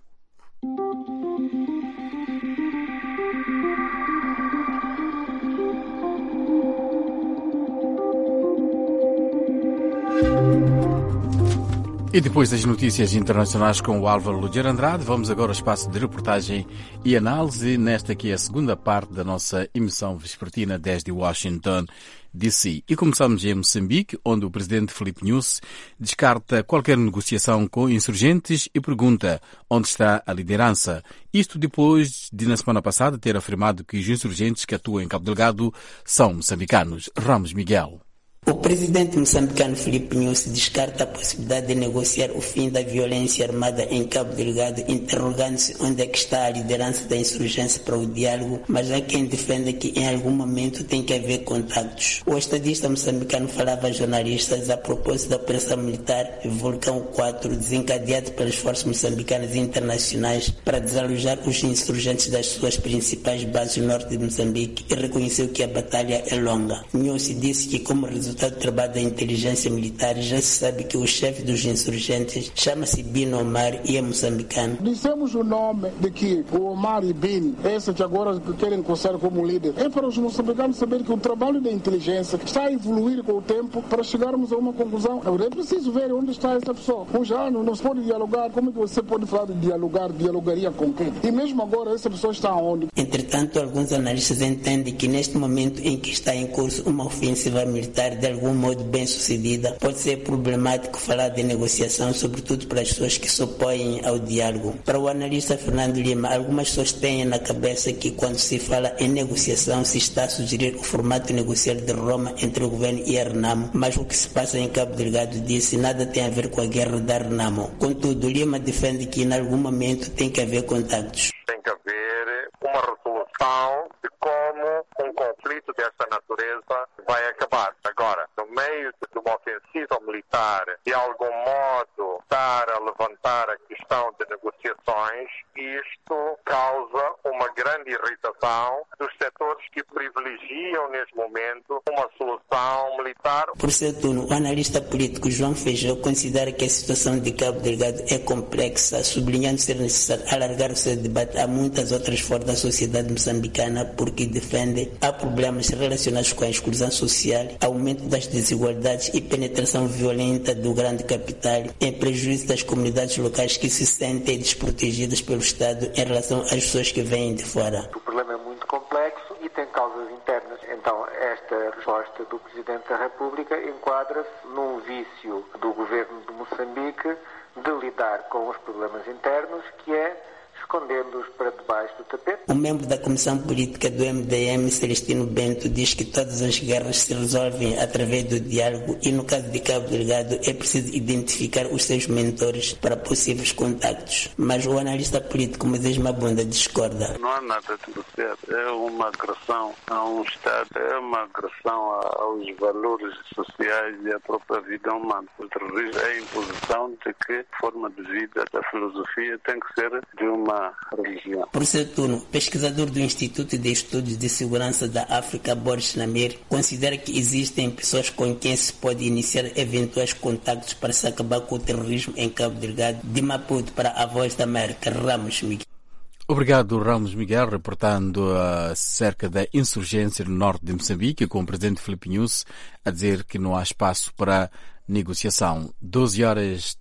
E depois das notícias internacionais com o Álvaro Luger Andrade, vamos agora ao espaço de reportagem e análise nesta que é a segunda parte da nossa emissão vespertina desde Washington, D.C. E começamos em Moçambique, onde o presidente Filipe Nyusi descarta qualquer negociação com insurgentes e pergunta onde está a liderança. Isto depois de, na semana passada, ter afirmado que os insurgentes que atuam em Cabo Delgado são moçambicanos. Ramos Miguel. O presidente moçambicano Filipe Nyusi descarta a possibilidade de negociar o fim da violência armada em Cabo Delgado, interrogando-se onde é que está a liderança da insurgência para o diálogo, mas há quem defenda que em algum momento tem que haver contactos. O estadista moçambicano falava a jornalistas a propósito da operação militar Vulcão 4, desencadeada pelas forças moçambicanas e internacionais para desalojar os insurgentes das suas principais bases no norte de Moçambique, e reconheceu que a batalha é longa. Nyusi disse que, como resultado do trabalho da inteligência militar, já se sabe que o chefe dos insurgentes chama-se Bin Omar e é moçambicano. Dissemos o nome de que o Omar e Bin, esse que agora querem coçar como líder, é para os moçambicanos saber que o trabalho da inteligência está a evoluir com o tempo para chegarmos a uma conclusão. É preciso ver onde está essa pessoa. Hoje não se pode dialogar. Como é que você pode falar de dialogar? Dialogaria com quem? E mesmo agora essa pessoa está onde? Entretanto, alguns analistas entendem que neste momento em que está em curso uma ofensiva militar de algum modo bem sucedida, pode ser problemático falar de negociação, sobretudo para as pessoas que se opõem ao diálogo. Para o analista Fernando Lima, algumas pessoas têm na cabeça que quando se fala em negociação se está a sugerir o formato negocial de Roma entre o governo e a Renamo, mas o que se passa em Cabo Delgado disse nada tem a ver com a guerra da Renamo. Contudo, Lima defende que em algum momento tem que haver contactos. Tem que haver uma resolução de como um conflito desta natureza vai acabar. Agora, no meio de uma ofensiva militar, de algum modo estar a levantar a questão de negociações, isto causa uma grande irritação dos setores que privilegiam neste momento uma solução militar. Por seu turno, o analista político João Feijó considera que a situação de Cabo Delgado é complexa, sublinhando ser necessário alargar o seu debate a muitas outras formas da sociedade moçambicana, porque defende há problemas relacionados com a exclusão social, aumento das desigualdades e penetração violenta do grande capital em prejuízo das comunidades locais que se sentem desprotegidas pelo Estado em relação às pessoas que vêm de fora. O problema é muito complexo e tem causas internas. Então, esta resposta do Presidente da República enquadra-se num vício do governo de Moçambique de lidar com os problemas internos, que é escondendo-os para debaixo do tapete. Um membro da Comissão Política do MDM, Celestino Bento, diz que todas as guerras se resolvem através do diálogo e, no caso de Cabo Delgado, é preciso identificar os seus mentores para possíveis contactos. Mas o analista político Moisés Mabunda discorda. Não há nada de negociar. É uma agressão a um Estado, é uma agressão aos valores sociais e à própria vida humana. O terrorismo é a imposição de que a forma de vida da filosofia tem que ser de uma religião. Por seu turno, pesquisador do Instituto de Estudos de Segurança da África, Boris Namir, considera que existem pessoas com quem se pode iniciar eventuais contactos para se acabar com o terrorismo em Cabo Delgado. De Maputo para a Voz da América, Ramos Miguel. Obrigado, Ramos Miguel, reportando acerca da insurgência no norte de Moçambique, com o presidente Filipe Nyusi a dizer que não há espaço para negociação. 12 horas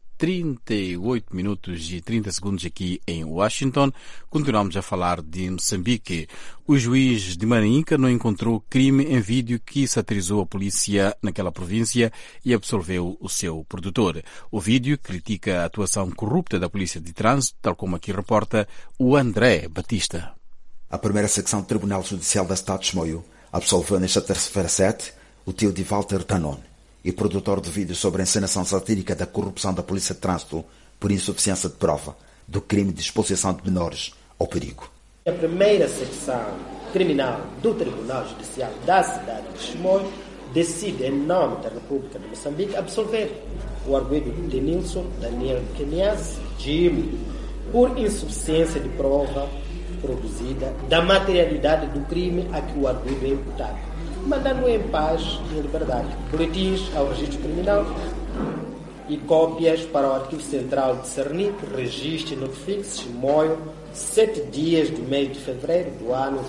38 minutos e 30 segundos aqui em Washington. Continuamos a falar de Moçambique. O juiz de Marinca não encontrou crime em vídeo que satirizou a polícia naquela província e absolveu o seu produtor. O vídeo critica a atuação corrupta da polícia de trânsito, tal como aqui reporta o André Batista. A primeira secção do Tribunal Judicial da cidade de Chimoio absolveu nesta terça-feira 7 o tio de Walter Tanon e produtor de vídeos sobre a encenação satírica da corrupção da polícia de trânsito por insuficiência de prova do crime de exposição de menores ao perigo. A primeira secção criminal do Tribunal Judicial da cidade de Chimoio decide, em nome da República de Moçambique, absolver o arguido de Nilson Daniel Kenias Jimmy por insuficiência de prova produzida da materialidade do crime a que o arguido é imputado, mandando em paz e em liberdade boletins ao registro criminal e cópias para o arquivo central de Cernit, registro e notifique-se Chimoio, 7 dias do mês de fevereiro do ano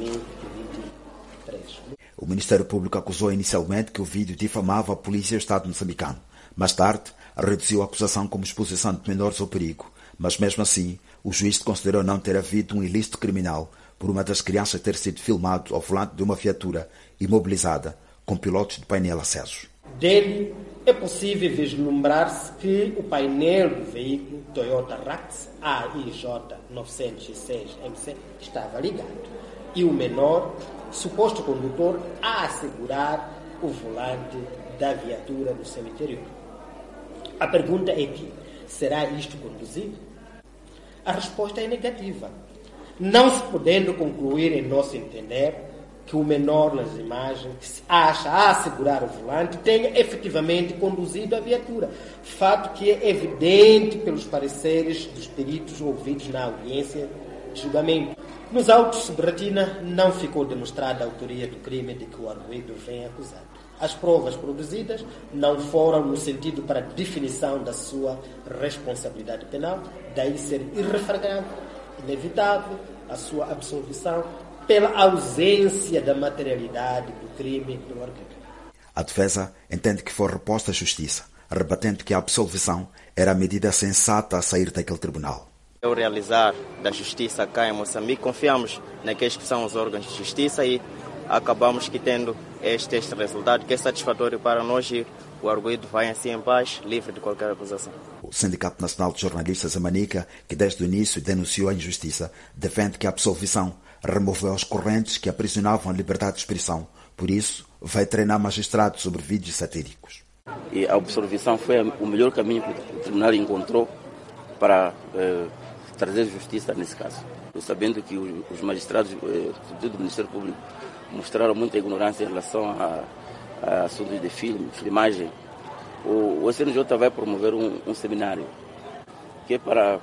2023. O Ministério Público acusou inicialmente que o vídeo difamava a polícia e o Estado moçambicano. Mais tarde, reduziu a acusação como exposição de menores ao perigo, mas mesmo assim o juiz considerou não ter havido um ilícito criminal por uma das crianças ter sido filmado ao volante de uma viatura imobilizada com pilotos de painel acesos. Dele é possível vislumbrar-se que o painel do veículo Toyota Rax AIJ 906MC estava ligado e o menor, suposto condutor, a assegurar o volante da viatura no seu interior. A pergunta é que, será isto conduzido? A resposta é negativa, não se podendo concluir, em nosso entender, que o menor nas imagens, que se acha a assegurar o volante, tenha efetivamente conduzido a viatura. Fato que é evidente pelos pareceres dos peritos ouvidos na audiência de julgamento. Nos autos sob retina não ficou demonstrada a autoria do crime de que o arguido vem acusado. As provas produzidas não foram no sentido para definição da sua responsabilidade penal, daí ser irrefragável, inevitável a sua absolvição pela ausência da materialidade do crime do arguido. A defesa entende que foi reposta à justiça, rebatendo que a absolvição era a medida sensata a sair daquele tribunal. O realizar da justiça cá em Moçambique, confiamos naqueles que são os órgãos de justiça e acabamos que tendo este resultado que é satisfatório para nós e o arguido vai assim em paz, livre de qualquer acusação. O Sindicato Nacional de Jornalistas, a Manica, que desde o início denunciou a injustiça, defende que a absolvição removeu os correntes que aprisionavam a liberdade de expressão. Por isso, vai treinar magistrados sobre vídeos satíricos. E a absolvição foi o melhor caminho que o tribunal encontrou para trazer justiça nesse caso. Sabendo que os magistrados, sobretudo do Ministério Público, mostraram muita ignorância em relação a assuntos de filmagem. O SNJ vai promover um seminário que é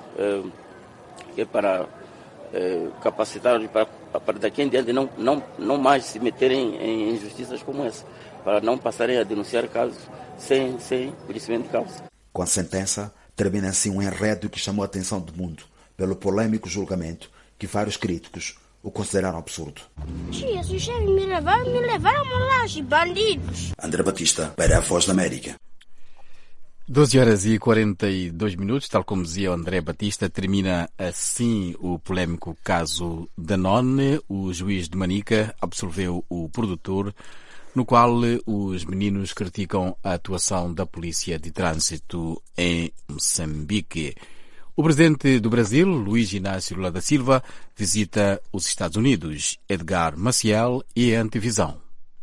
para capacitar para daqui em diante não mais se meterem em injustiças como essa, para não passarem a denunciar casos sem conhecimento de causa. Com a sentença, termina assim um enredo que chamou a atenção do mundo pelo polêmico julgamento que vários críticos o consideraram absurdo. Esses me levaram lá, os bandidos. André Batista, para a Voz da América. 12h42, tal como dizia o André Batista, termina assim o polêmico caso Danone. O juiz de Manica absolveu o produtor, no qual os meninos criticam a atuação da polícia de trânsito em Moçambique. O presidente do Brasil, Luiz Inácio Lula da Silva, visita os Estados Unidos. Edgar Maciel e a Antevisão.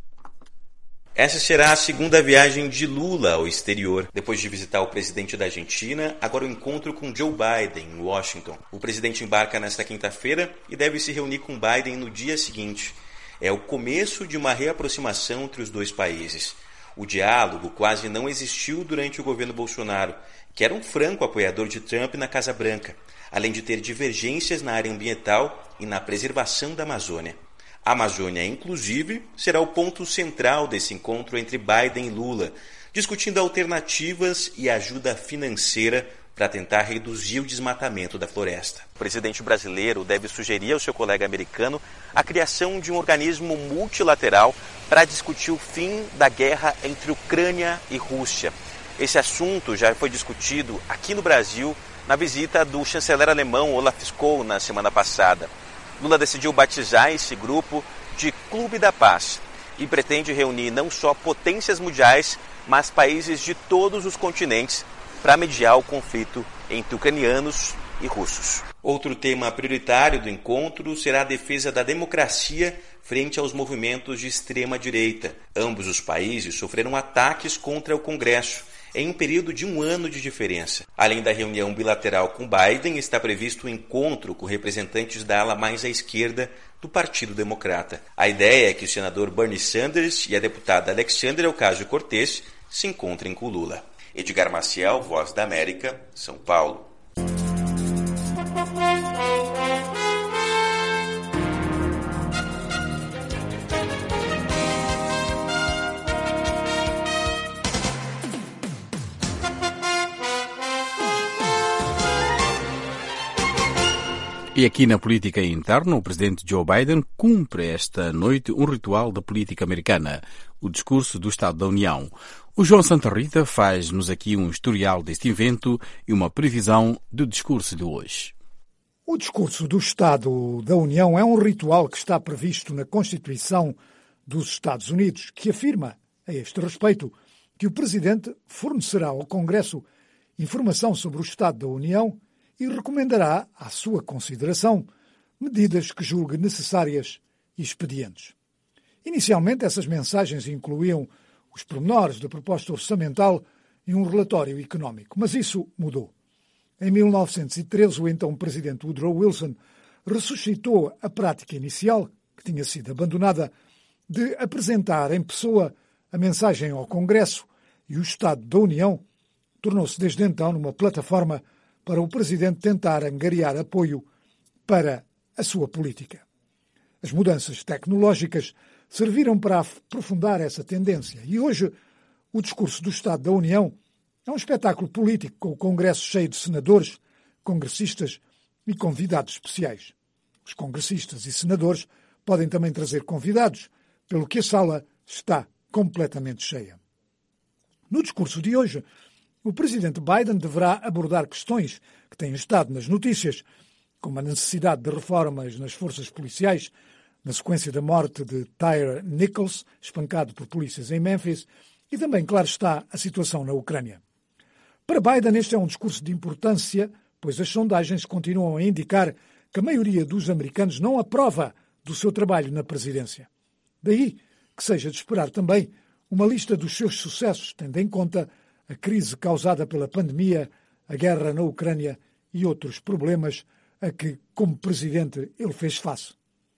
Essa será a segunda viagem de Lula ao exterior. Depois de visitar o presidente da Argentina, agora o encontro com Joe Biden em Washington. O presidente embarca nesta quinta-feira e deve se reunir com Biden no dia seguinte. É o começo de uma reaproximação entre os dois países. O diálogo quase não existiu durante o governo Bolsonaro, que era um franco apoiador de Trump na Casa Branca, além de ter divergências na área ambiental e na preservação da Amazônia. A Amazônia, inclusive, será o ponto central desse encontro entre Biden e Lula, discutindo alternativas e ajuda financeira para tentar reduzir o desmatamento da floresta. O presidente brasileiro deve sugerir ao seu colega americano a criação de um organismo multilateral para discutir o fim da guerra entre Ucrânia e Rússia. Esse assunto já foi discutido aqui no Brasil na visita do chanceler alemão Olaf Scholz na semana passada. Lula decidiu batizar esse grupo de Clube da Paz e pretende reunir não só potências mundiais, mas países de todos os continentes para mediar o conflito entre ucranianos e russos. Outro tema prioritário do encontro será a defesa da democracia frente aos movimentos de extrema-direita. Ambos os países sofreram ataques contra o Congresso em um período de 1 ano de diferença. Além da reunião bilateral com Biden, está previsto um encontro com representantes da ala mais à esquerda do Partido Democrata. A ideia é que o senador Bernie Sanders e a deputada Alexandria Ocasio-Cortez se encontrem com Lula. Edgar Maciel, Voz da América, São Paulo. E aqui na política interna, o presidente Joe Biden cumpre esta noite um ritual da política americana, o discurso do Estado da União. O João Santa Rita faz-nos aqui um historial deste evento e uma previsão do discurso de hoje. O discurso do Estado da União é um ritual que está previsto na Constituição dos Estados Unidos, que afirma, a este respeito, que o Presidente fornecerá ao Congresso informação sobre o Estado da União e recomendará, à sua consideração, medidas que julgue necessárias e expedientes. Inicialmente, essas mensagens incluíam os pormenores da proposta orçamental e um relatório económico, mas isso mudou. Em 1913, o então presidente Woodrow Wilson ressuscitou a prática inicial, que tinha sido abandonada, de apresentar em pessoa a mensagem ao Congresso, e o Estado da União tornou-se desde então numa plataforma para o presidente tentar angariar apoio para a sua política. As mudanças tecnológicas serviram para aprofundar essa tendência e hoje o discurso do Estado da União é um espetáculo político com o Congresso cheio de senadores, congressistas e convidados especiais. Os congressistas e senadores podem também trazer convidados, pelo que a sala está completamente cheia. No discurso de hoje, o presidente Biden deverá abordar questões que têm estado nas notícias, como a necessidade de reformas nas forças policiais, na sequência da morte de Tyre Nichols, espancado por polícias em Memphis, e também, claro está, a situação na Ucrânia. Para Biden, este é um discurso de importância, pois as sondagens continuam a indicar que a maioria dos americanos não aprova do seu trabalho na presidência. Daí que seja de esperar também uma lista dos seus sucessos, tendo em conta a crise causada pela pandemia, a guerra na Ucrânia e outros problemas a que, como presidente, ele fez face.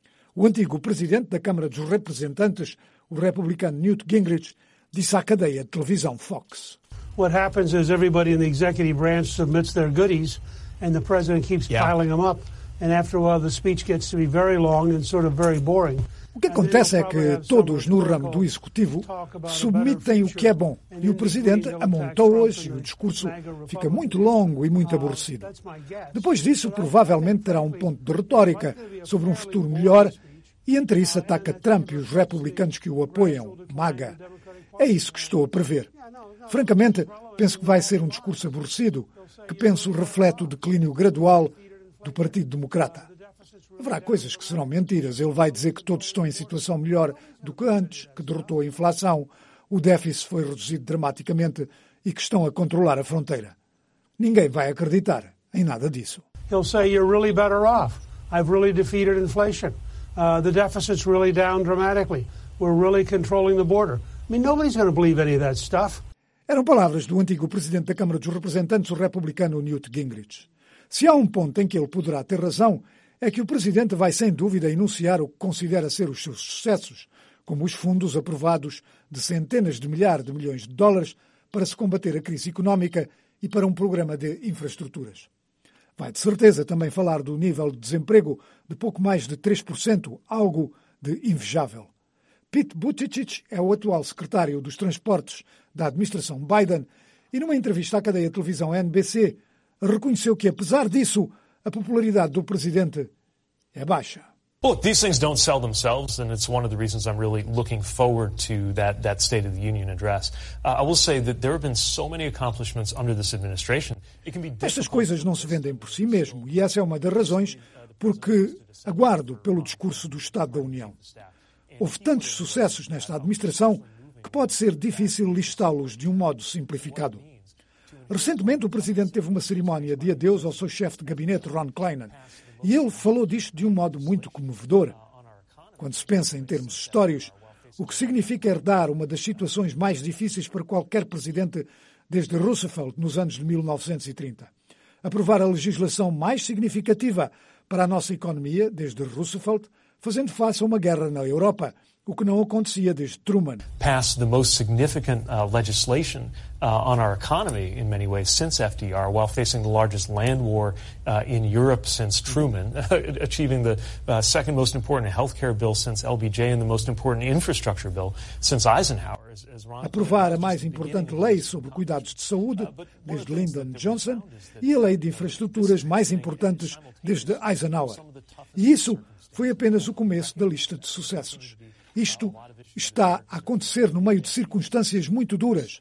O antigo presidente da Câmara dos Representantes, o republicano Newt Gingrich, disse à cadeia de televisão Fox. What happens is everybody in the executive branch submits their goodies and the president keeps piling them up, and after a while the speech gets to be very long and sort of very boring. O que acontece é que todos no ramo do executivo submetem o que é bom e o presidente amontou-as e o discurso fica muito longo e muito aborrecido. Depois disso, provavelmente terá um ponto de retórica sobre um futuro melhor e entre isso ataca Trump e os republicanos que o apoiam, MAGA. É isso que estou a prever. Francamente, penso que vai ser um discurso aborrecido, que penso reflete o declínio gradual do Partido Democrata. Haverá coisas que serão mentiras. Ele vai dizer que todos estão em situação melhor do que antes, que derrotou a inflação, o déficit foi reduzido dramaticamente e que estão a controlar a fronteira. Ninguém vai acreditar em nada disso. He'll say you're really better off. I've really defeated inflation. The deficit's really down dramatically. We're really controlling the border. I mean, nobody's going to believe any of that stuff. Eram palavras do antigo presidente da Câmara dos Representantes, o republicano Newt Gingrich. Se há um ponto em que ele poderá ter razão, é que o presidente vai sem dúvida enunciar o que considera ser os seus sucessos, como os fundos aprovados de centenas de milhares de milhões de dólares para se combater a crise económica e para um programa de infraestruturas. Vai de certeza também falar do nível de desemprego de pouco mais de 3%, algo de invejável. Pete Buttigieg é o atual secretário dos Transportes da administração Biden e, numa entrevista à cadeia de televisão NBC, reconheceu que, apesar disso, a popularidade do presidente é baixa. Look, these things don't sell themselves, and it's one of the reasons I'm really looking forward to that State of the Union address. I will say that there have been so many accomplishments under this administration. Estas coisas não se vendem por si mesmo, e essa é uma das razões porque aguardo pelo discurso do Estado da União. Houve tantos sucessos nesta administração que pode ser difícil listá-los de um modo simplificado. Recentemente, o presidente teve uma cerimónia de adeus ao seu chefe de gabinete, Ron Klainman, e ele falou disto de um modo muito comovedor. Quando se pensa em termos históricos, o que significa herdar uma das situações mais difíceis para qualquer presidente desde Roosevelt nos anos de 1930. Aprovar a legislação mais significativa para a nossa economia desde Roosevelt, fazendo face a uma guerra na Europa, o que não acontecia desde Truman. Passed the most significant legislation on our economy in many ways since FDR, while facing the largest land war in Europe since Truman, achieving the second most important healthcare bill since LBJ and the most important infrastructure bill since Eisenhower. Aprovar a mais importante lei sobre cuidados de saúde desde Lyndon Johnson e a lei de infraestruturas mais importantes desde Eisenhower. E isso foi apenas o começo da lista de sucessos. Isto está a acontecer no meio de circunstâncias muito duras.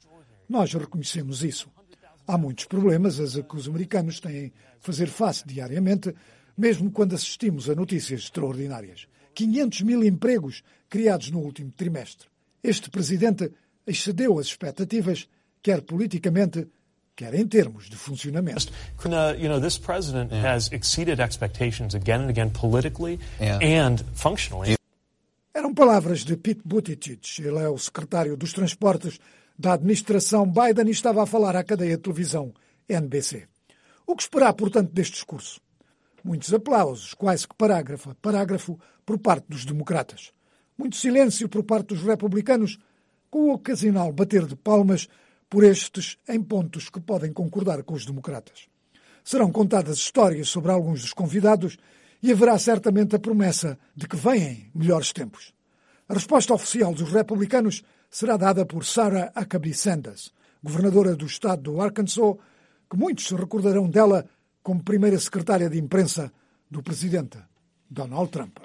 Nós reconhecemos isso. Há muitos problemas a que os americanos têm de fazer face diariamente, mesmo quando assistimos a notícias extraordinárias. 500 mil empregos criados no último trimestre. Este presidente excedeu as expectativas, quer politicamente, quer em termos de funcionamento. This president has exceeded expectations again and again politically and functionally. Eram palavras de Pete Buttigieg. Ele é o secretário dos transportes da administração Biden e estava a falar à cadeia de televisão NBC. O que esperar, portanto, deste discurso? Muitos aplausos, quase que parágrafo a parágrafo, por parte dos democratas. Muito silêncio por parte dos republicanos, com o ocasional bater de palmas por estes em pontos que podem concordar com os democratas. Serão contadas histórias sobre alguns dos convidados e haverá certamente a promessa de que vêm melhores tempos. A resposta oficial dos republicanos será dada por Sarah Huckabee Sanders, governadora do estado do Arkansas, que muitos se recordarão dela como primeira secretária de imprensa do presidente Donald Trump.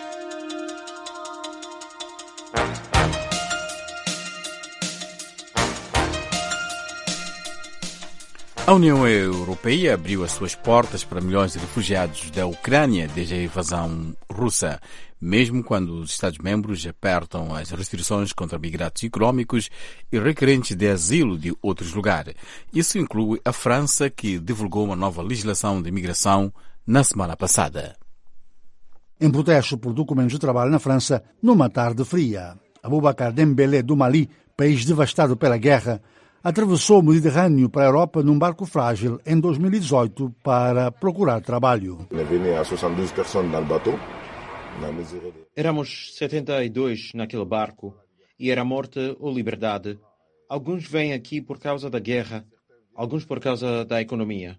A União Europeia abriu as suas portas para milhões de refugiados da Ucrânia desde a invasão russa, mesmo quando os Estados-membros apertam as restrições contra migrados econômicos e requerentes de asilo de outros lugares. Isso inclui a França, que divulgou uma nova legislação de imigração na semana passada. Em protesto por documentos de trabalho na França, numa tarde fria, Aboubacar Dembélé, do Mali, país devastado pela guerra, atravessou o Mediterrâneo para a Europa num barco frágil em 2018 para procurar trabalho. Éramos 72 naquele barco e era morte ou liberdade. Alguns vêm aqui por causa da guerra, alguns por causa da economia.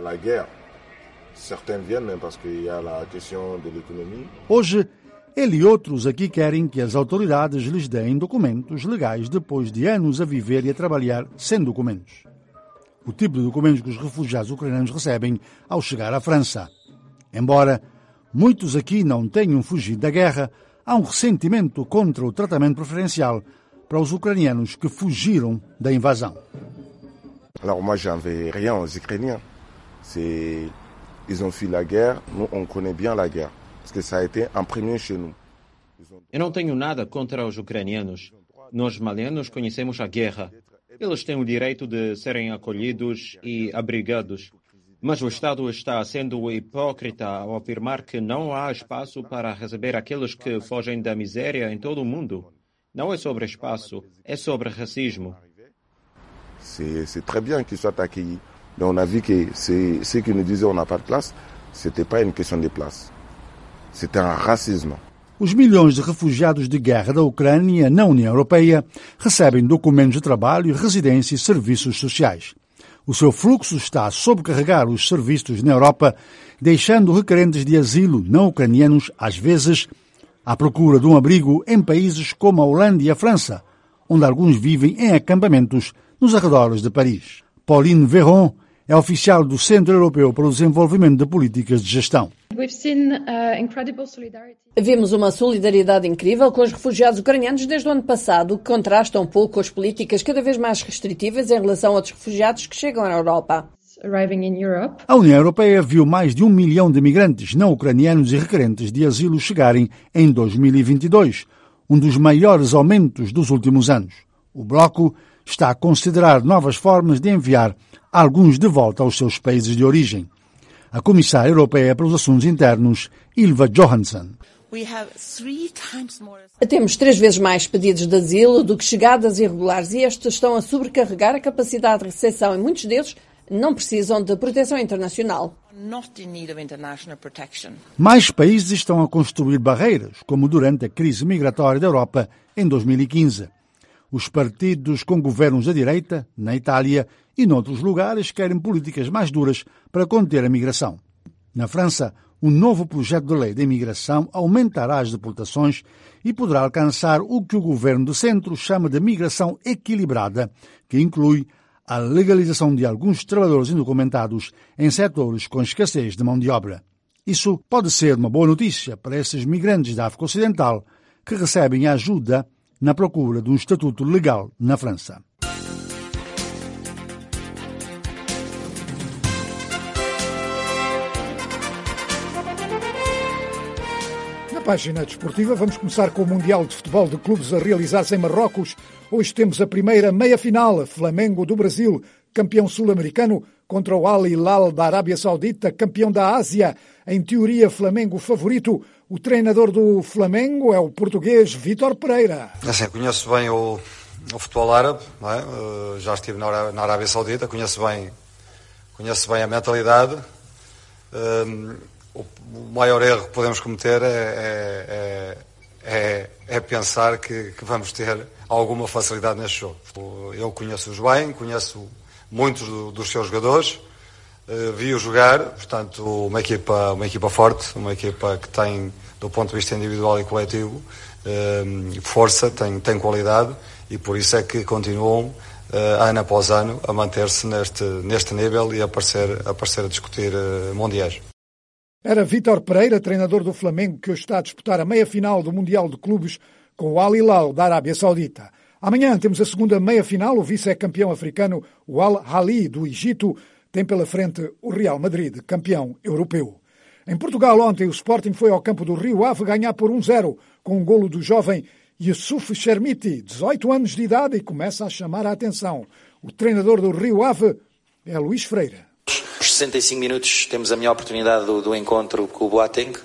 Hoje, ele e outros aqui querem que as autoridades lhes deem documentos legais depois de anos a viver e a trabalhar sem documentos. O tipo de documentos que os refugiados ucranianos recebem ao chegar à França. Embora muitos aqui não tenham fugido da guerra, há um ressentimento contra o tratamento preferencial para os ucranianos que fugiram da invasão. Alors moi j'en veux rien aux Ukrainiens. Ils ont fui la guerre, nous on connaît bien la guerre. Parce que ça a été imprimé chez nous. Eu não tenho nada contra os ucranianos. Nós malianos conhecemos a guerra. Eles têm o direito de serem acolhidos e abrigados. Mas o Estado está sendo hipócrita ao afirmar que não há espaço para receber aqueles que fogem da miséria em todo o mundo. Não é sobre espaço, é sobre racismo. C'est très bien qu'ils soient accueillis. Mais on a vu que ceux qui nous disaient on n'a pas de place, c'était pas une question de place. C'était un racisme. Os milhões de refugiados de guerra da Ucrânia na União Europeia recebem documentos de trabalho, residência e serviços sociais. O seu fluxo está a sobrecarregar os serviços na Europa, deixando requerentes de asilo não ucranianos, às vezes, à procura de um abrigo em países como a Holanda e a França, onde alguns vivem em acampamentos nos arredores de Paris. Pauline Véron é oficial do Centro Europeu para o Desenvolvimento de Políticas de Gestão. Vimos uma solidariedade incrível com os refugiados ucranianos desde o ano passado, que contrasta um pouco com as políticas cada vez mais restritivas em relação a outros refugiados que chegam à Europa. A União Europeia viu mais de 1 milhão de migrantes não ucranianos e requerentes de asilo chegarem em 2022, um dos maiores aumentos dos últimos anos. O bloco está a considerar novas formas de enviar alguns de volta aos seus países de origem. A Comissária Europeia para os Assuntos Internos, Ylva Johansson. Temos 3 vezes mais pedidos de asilo do que chegadas irregulares e estes estão a sobrecarregar a capacidade de recepção e muitos deles não precisam de proteção internacional. Mais países estão a construir barreiras, como durante a crise migratória da Europa em 2015. Os partidos com governos da direita, na Itália e noutros lugares, querem políticas mais duras para conter a migração. Na França, um novo projeto de lei de imigração aumentará as deportações e poderá alcançar o que o governo do centro chama de migração equilibrada, que inclui a legalização de alguns trabalhadores indocumentados em setores com escassez de mão de obra. Isso pode ser uma boa notícia para esses migrantes da África Ocidental que recebem ajuda na procura de um estatuto legal na França. Página desportiva, vamos começar com o Mundial de Futebol de Clubes a realizar-se em Marrocos. Hoje temos a primeira meia-final. Flamengo do Brasil, campeão sul-americano, contra o Al Hilal da Arábia Saudita, campeão da Ásia. Em teoria, Flamengo favorito. O treinador do Flamengo é o português Vítor Pereira. Assim, conheço bem o futebol árabe, não é? Já estive na Arábia Saudita, conheço bem a mentalidade. O maior erro que podemos cometer é pensar que vamos ter alguma facilidade neste jogo. Eu conheço-os bem, conheço muitos dos seus jogadores, vi-os jogar, portanto, uma equipa forte, uma equipa que tem, do ponto de vista individual e coletivo, força, tem qualidade, e por isso é que continuam, ano após ano, a manter-se neste nível e a aparecer a discutir mundiais. Era Vítor Pereira, treinador do Flamengo, que hoje está a disputar a meia-final do Mundial de Clubes com o Al Hilal da Arábia Saudita. Amanhã temos a segunda meia-final. O vice-campeão africano, o Al Ahly do Egito, tem pela frente o Real Madrid, campeão europeu. Em Portugal, ontem, o Sporting foi ao campo do Rio Ave ganhar por 1-0, com um golo do jovem Youssouf Chermiti, 18 anos de idade, e começa a chamar a atenção. O treinador do Rio Ave é Luís Freire. Aos 65 minutos temos a melhor oportunidade do encontro com o Boateng,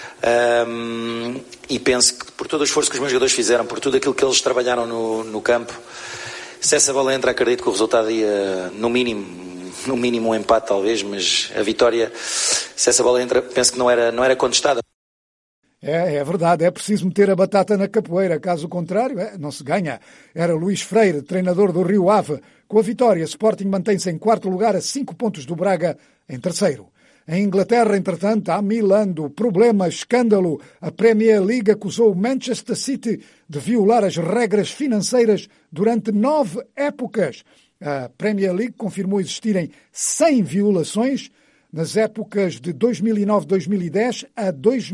e penso que por todo o esforço que os meus jogadores fizeram, por tudo aquilo que eles trabalharam no campo, se essa bola entra, acredito que o resultado ia, no mínimo um empate talvez, mas a vitória, se essa bola entra, penso que não era contestada. É verdade, é preciso meter a batata na capoeira, caso contrário, não se ganha. Era Luís Freire, treinador do Rio Ave. Com a vitória, Sporting mantém-se em quarto lugar a 5 pontos do Braga, em terceiro. Em Inglaterra, entretanto, há milando, problema, escândalo. A Premier League acusou o Manchester City de violar as regras financeiras durante 9 épocas. A Premier League confirmou existirem 100 violações nas épocas de 2009-2010 a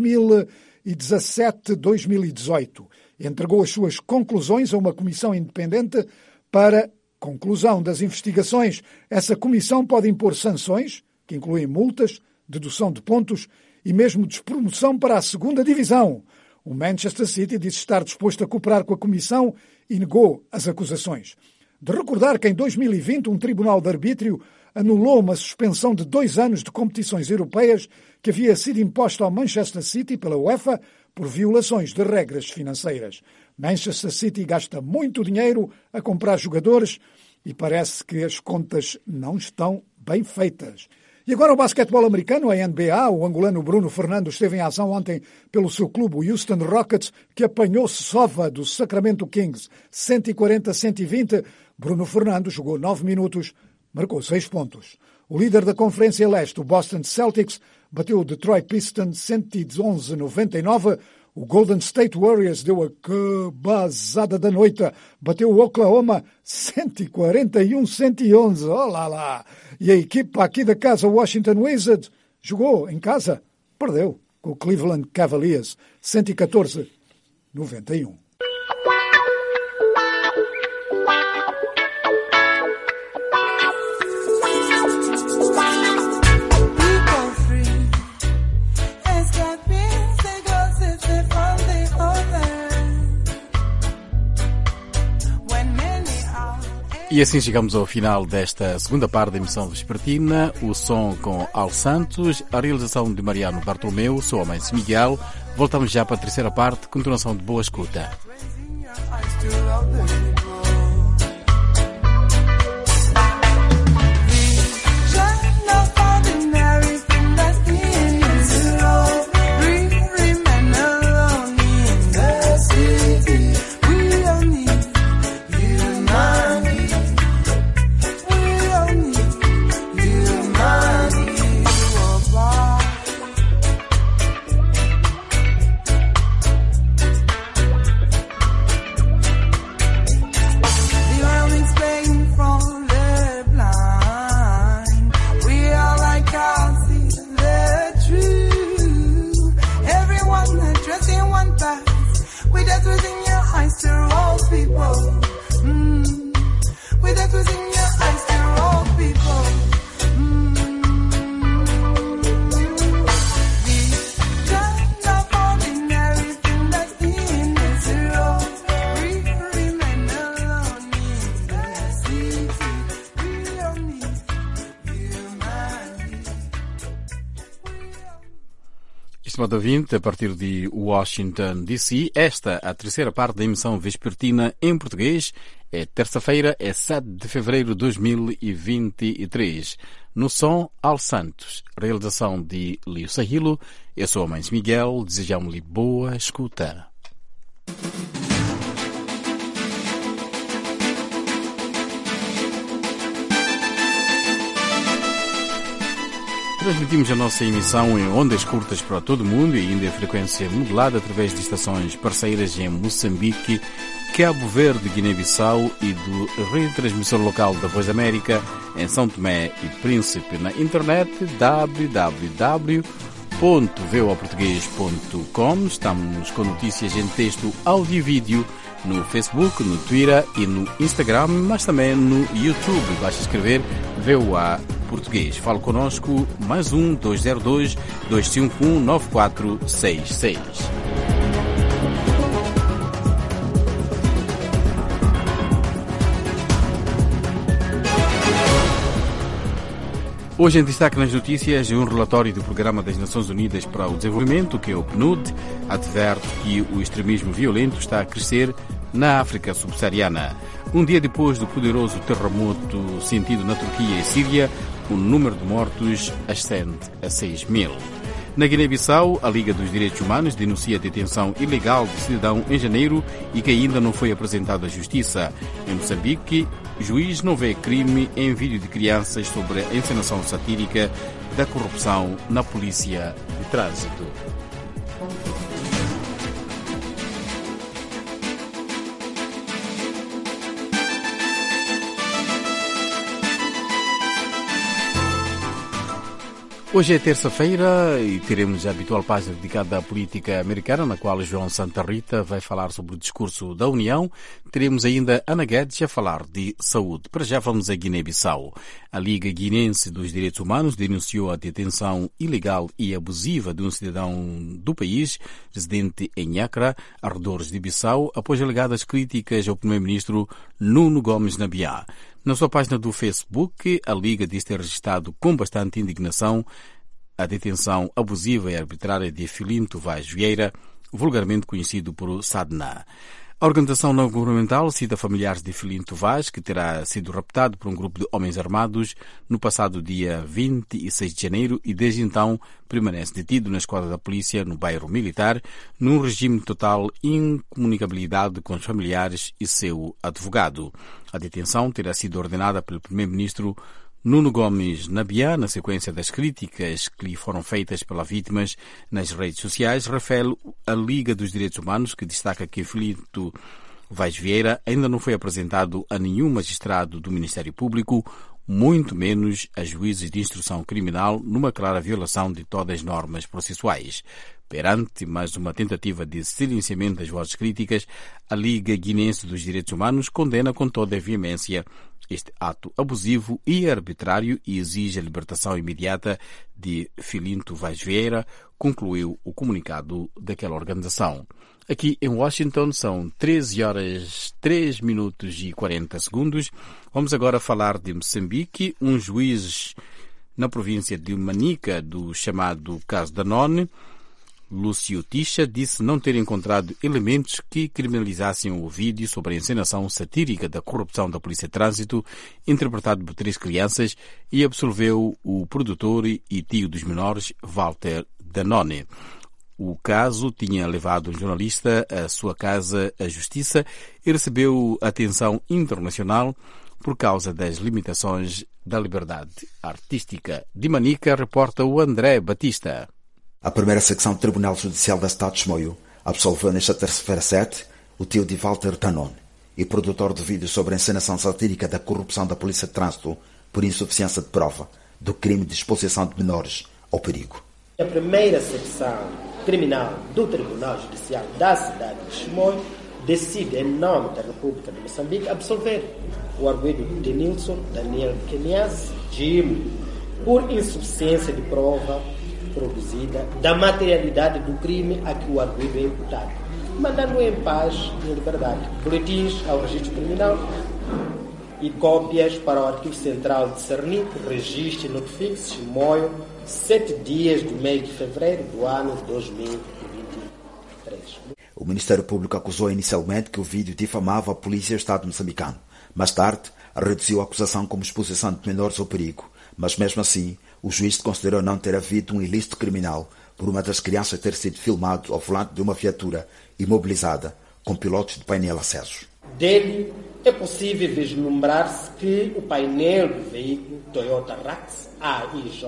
2017-2018. Entregou as suas conclusões a uma comissão independente para conclusão das investigações. Essa comissão pode impor sanções, que incluem multas, dedução de pontos e mesmo despromoção para a segunda divisão. O Manchester City disse estar disposto a cooperar com a comissão e negou as acusações. De recordar que em 2020 um tribunal de arbítrio anulou uma suspensão de 2 anos de competições europeias que havia sido imposta ao Manchester City pela UEFA por violações de regras financeiras. Manchester City gasta muito dinheiro a comprar jogadores e parece que as contas não estão bem feitas. E agora o basquetebol americano, a NBA. O angolano Bruno Fernandes esteve em ação ontem pelo seu clube, o Houston Rockets, que apanhou sova do Sacramento Kings, 140-120. Bruno Fernandes jogou 9 minutos, marcou 6 pontos. O líder da Conferência Leste, o Boston Celtics, bateu o Detroit Pistons 111-99. O Golden State Warriors deu a cabazada da noite, bateu o Oklahoma 141-111. Olá lá! E a equipa aqui da casa, o Washington Wizards, jogou em casa, perdeu com o Cleveland Cavaliers 114-91. E assim chegamos ao final desta segunda parte da emissão vespertina. O som com Al Santos, a realização de Mariano Bartolomeu, sou a Mãe Miguel. Voltamos já para a terceira parte, continuação de boa escuta. estimado ouvinte, a partir de Washington, D.C., esta, a terceira parte da emissão vespertina em português, é terça-feira, é 7 de fevereiro de 2023. No som, Al Santos, realização de Lio Sahilo. Eu sou a Mãe Miguel, desejamos-lhe boa escuta. Transmitimos a nossa emissão em ondas curtas para todo o mundo e ainda em frequência modulada através de estações parceiras em Moçambique, Cabo Verde, Guiné-Bissau e do retransmissor local da Voz da América em São Tomé e Príncipe. Na internet www.voaportugues.com. Estamos com notícias em texto, áudio e vídeo no Facebook, no Twitter e no Instagram, mas também no YouTube. Basta escrever VOA Português. Fale connosco, mais 202-251-9466. Hoje em destaque nas notícias, um relatório do Programa das Nações Unidas para o Desenvolvimento, que é o PNUD, adverte que o extremismo violento está a crescer na África subsaariana. Um dia depois do poderoso terremoto sentido na Turquia e Síria, o número de mortos ascende a 6.000. Na Guiné-Bissau, a Liga dos Direitos Humanos denuncia a detenção ilegal de cidadão em janeiro e que ainda não foi apresentado à Justiça. Em Moçambique, juiz não vê crime em vídeo de crianças sobre a encenação satírica da corrupção na polícia de trânsito. Hoje é terça-feira e teremos a habitual página dedicada à política americana, na qual João Santa Rita vai falar sobre o discurso da União. Teremos ainda Ana Guedes a falar de saúde. Para já vamos a Guiné-Bissau. A Liga Guinense dos Direitos Humanos denunciou a detenção ilegal e abusiva de um cidadão do país, residente em Accra, arredores de Bissau, após alegadas críticas ao primeiro-ministro Nuno Gomes Nabiá. Na sua página do Facebook, a Liga diz ter registrado com bastante indignação a detenção abusiva e arbitrária de Filinto Vaz Vieira, vulgarmente conhecido por Sadna. A organização não governamental cita familiares de Filinto Vaz, que terá sido raptado por um grupo de homens armados no passado dia 26 de janeiro e desde então permanece detido na esquadra da polícia no bairro militar, num regime de total incomunicabilidade com os familiares e seu advogado. A detenção terá sido ordenada pelo primeiro-ministro Nuno Gomes Nabiá, na sequência das críticas que lhe foram feitas pelas vítimas nas redes sociais, refere a Liga dos Direitos Humanos, que destaca que Filinto Vaz Vieira ainda não foi apresentado a nenhum magistrado do Ministério Público, muito menos a juízes de instrução criminal, numa clara violação de todas as normas processuais. Perante mais uma tentativa de silenciamento das vozes críticas, a Liga Guinense dos Direitos Humanos condena com toda a veemência este ato abusivo e arbitrário e exige a libertação imediata de Filinto Vaz Vieira, concluiu o comunicado daquela organização. Aqui em Washington são 13 horas 3 minutos e 40 segundos. Vamos agora falar de Moçambique. Um juiz na província de Manica, do chamado caso Danone, Lúcio Ticha, disse não ter encontrado elementos que criminalizassem o vídeo sobre a encenação satírica da corrupção da Polícia de Trânsito, interpretado por 3 crianças, e absolveu o produtor e tio dos menores, Walter Danone. O caso tinha levado um jornalista à sua casa à Justiça e recebeu atenção internacional por causa das limitações da liberdade artística. De Manica, reporta o André Batista. A primeira secção do Tribunal Judicial da cidade de Chimoio absolveu nesta terça-feira 7 o tio de Walter Danone e produtor de vídeos sobre a encenação satírica da corrupção da Polícia de Trânsito por insuficiência de prova do crime de exposição de menores ao perigo. A primeira secção criminal do Tribunal Judicial da cidade de Chimoio decide, em nome da República de Moçambique, absolver o arguido de Nilson Daniel Kenias Jim por insuficiência de prova produzida da materialidade do crime a que o arguido é imputado, mandando em paz e em liberdade boletins ao registro criminal e cópias para o Arquivo Central de Cernic, Registro e Notifique Chimoio, 7 dias do mês de fevereiro do ano 2023. O Ministério Público acusou inicialmente que o vídeo difamava a polícia e o Estado moçambicano. Mais tarde, reduziu a acusação como exposição de menores ao perigo, mas mesmo assim, o juiz considerou não ter havido um ilícito criminal por uma das crianças ter sido filmado ao volante de uma viatura imobilizada, com pilotos de painel acesos. Dele é possível vislumbrar-se que o painel do veículo Toyota Rax AIJ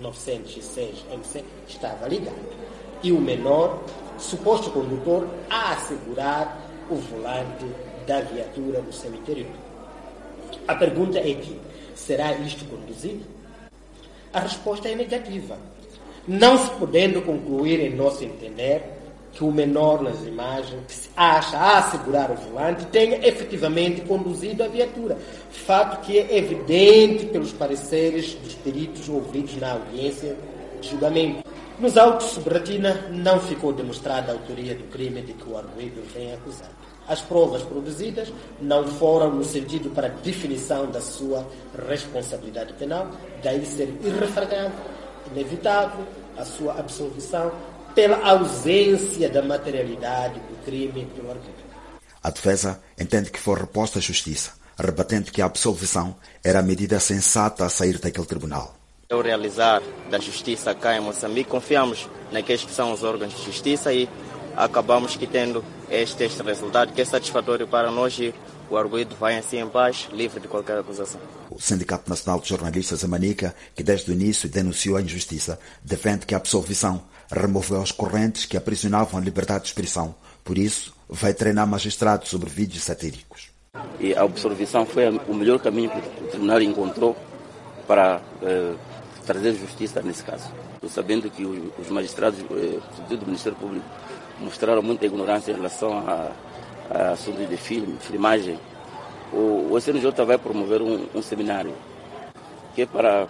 906MC estava ligado e o menor, suposto condutor, a assegurar o volante da viatura no seu interior. A pergunta é que, será isto conduzido? A resposta é negativa, não se podendo concluir, em nosso entender, que o menor nas imagens, que se acha a assegurar o volante, tenha efetivamente conduzido a viatura. Fato que é evidente pelos pareceres dos peritos ouvidos na audiência de julgamento. Nos autos sobre retina não ficou demonstrada a autoria do crime de que o arguido vem acusado. As provas produzidas não foram no sentido para definição da sua responsabilidade penal, daí ser irrefragável, inevitável a sua absolvição pela ausência da materialidade do crime pelo arguido. A defesa entende que foi reposta à justiça, rebatendo que a absolvição era a medida sensata a sair daquele tribunal. Ao realizar da justiça cá em Moçambique, confiamos naqueles que são os órgãos de justiça e acabamos que tendo este resultado que é satisfatório para nós e o arguido vai assim em paz, livre de qualquer acusação. O Sindicato Nacional de Jornalistas, a Manica, que desde o início denunciou a injustiça, defende que a absolvição removeu os correntes que aprisionavam a liberdade de expressão. Por isso, vai treinar magistrados sobre vídeos satíricos. E a absolvição foi o melhor caminho que o tribunal encontrou para trazer justiça nesse caso. Estou sabendo que os magistrados, sobretudo do Ministério Público, mostraram muita ignorância em relação a assuntos de filmagem. O SNJ vai promover um seminário que é para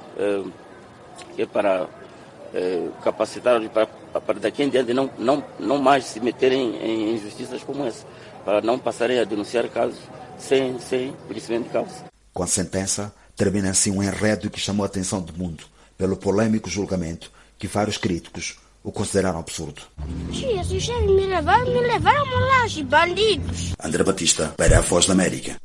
capacitar para daqui em diante não mais se meterem em injustiças como essa, para não passarem a denunciar casos sem conhecimento de causa. Com a sentença, termina assim um enredo que chamou a atenção do mundo pelo polêmico julgamento que vários críticos o consideraram absurdo. Jesus, eles me levaram lá, os bandidos. André Batista, para a Voz da América.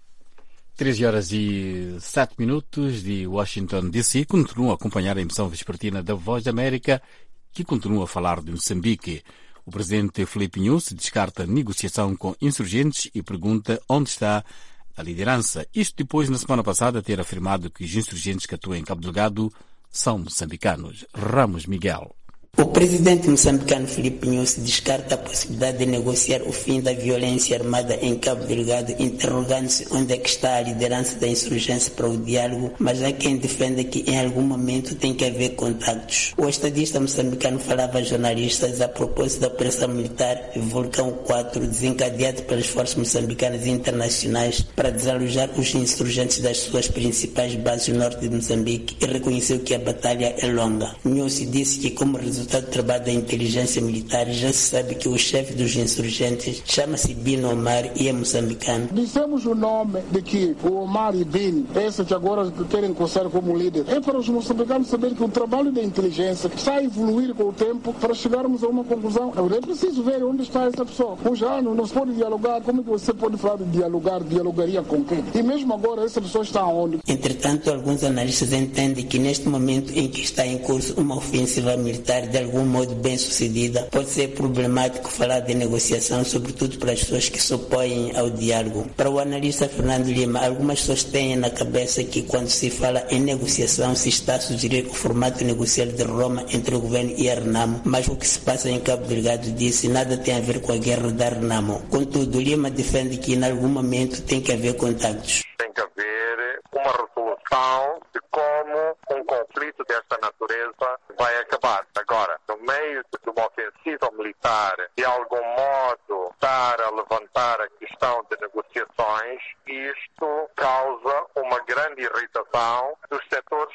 13h07 de Washington, D.C. Continua a acompanhar a emissão vespertina da Voz da América, que continua a falar de Moçambique. O presidente Filipe Nyusi descarta negociação com insurgentes e pergunta onde está a liderança. Isto depois, na semana passada, ter afirmado que os insurgentes que atuam em Cabo Delgado são moçambicanos. Ramos Miguel. O presidente moçambicano Filipe Nyusi descarta a possibilidade de negociar o fim da violência armada em Cabo Delgado, interrogando-se onde é que está a liderança da insurgência para o diálogo, mas há quem defenda que em algum momento tem que haver contactos. O estadista moçambicano falava a jornalistas a propósito da operação militar Vulcão 4, desencadeada pelas forças moçambicanas e internacionais para desalojar os insurgentes das suas principais bases no norte de Moçambique e reconheceu que a batalha é longa. Nyusi disse que, como resultado do trabalho da inteligência militar, já se sabe que o chefe dos insurgentes chama-se Bin Omar e é moçambicano. Dissemos o nome de que o Omar e Bin, esse que agora querem coçar como líder, é para os moçambicanos saber que o trabalho da inteligência está a evoluir com o tempo para chegarmos a uma conclusão. É preciso ver onde está essa pessoa. Com já não se pode dialogar. Como é que você pode falar de dialogar? Dialogaria com quem? E mesmo agora essa pessoa está onde? Entretanto, alguns analistas entendem que neste momento em que está em curso uma ofensiva militar de algum modo bem sucedida, pode ser problemático falar de negociação, sobretudo para as pessoas que se opõem ao diálogo. Para o analista Fernando Lima, algumas pessoas têm na cabeça que quando se fala em negociação se está a sugerir o formato negocial de Roma entre o governo e a Renamo, mas o que se passa em Cabo Delgado disse nada tem a ver com a guerra da Renamo. Contudo, Lima defende que em algum momento tem que haver contactos. Tem que haver uma resolução de como um conflito desta natureza vai acabar. Agora, no meio de uma ofensiva militar, de algum modo estar a levantar a questão de negociações, isto causa uma grande irritação dos setores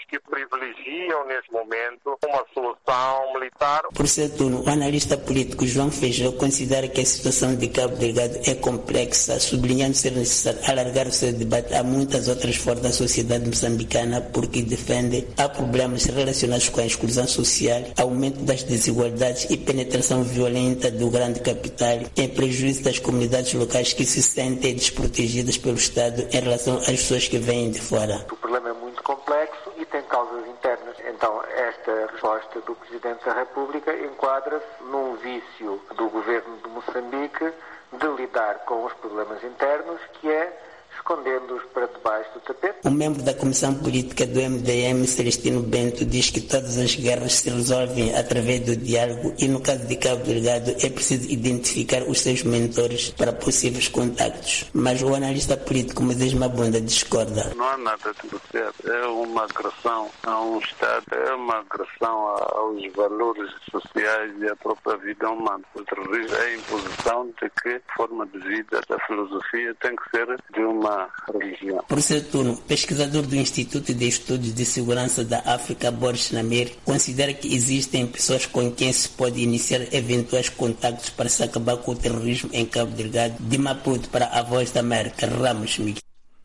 que privilegiam, nesse momento, uma solução militar. Por seu turno, o analista político João Feijó considera que a situação de Cabo Delgado é complexa, sublinhando ser necessário alargar o seu debate a muitas outras forças da sociedade moçambicana, porque defende há problemas relacionados com a exclusão social, aumento das desigualdades e penetração violenta do grande capital, em prejuízo das comunidades locais que se sentem desprotegidas pelo Estado em relação às pessoas que vêm de fora. O problema é muito complexo e tem causas internas. Então, esta resposta do Presidente da República enquadra-se num vício do governo de Moçambique de lidar com os problemas internos, que é escondendo-os para debaixo do tapete. Um membro da Comissão Política do MDM, Celestino Bento, diz que todas as guerras se resolvem através do diálogo e, no caso de Cabo Delgado, é preciso identificar os seus mentores para possíveis contactos. Mas o analista político Moisés Mabunda discorda. Não há nada de certo. É uma agressão a um Estado, é uma agressão aos valores sociais e à própria vida humana. O terrorismo é a imposição de que a forma de vida da filosofia tem que ser de uma religião. Por seu turno, pesquisador do Instituto de Estudos de Segurança da África, Boris Namir, considera que existem pessoas com quem se pode iniciar eventuais contactos para se acabar com o terrorismo em Cabo Delgado. De Maputo para a Voz da América, Ramos Miguel.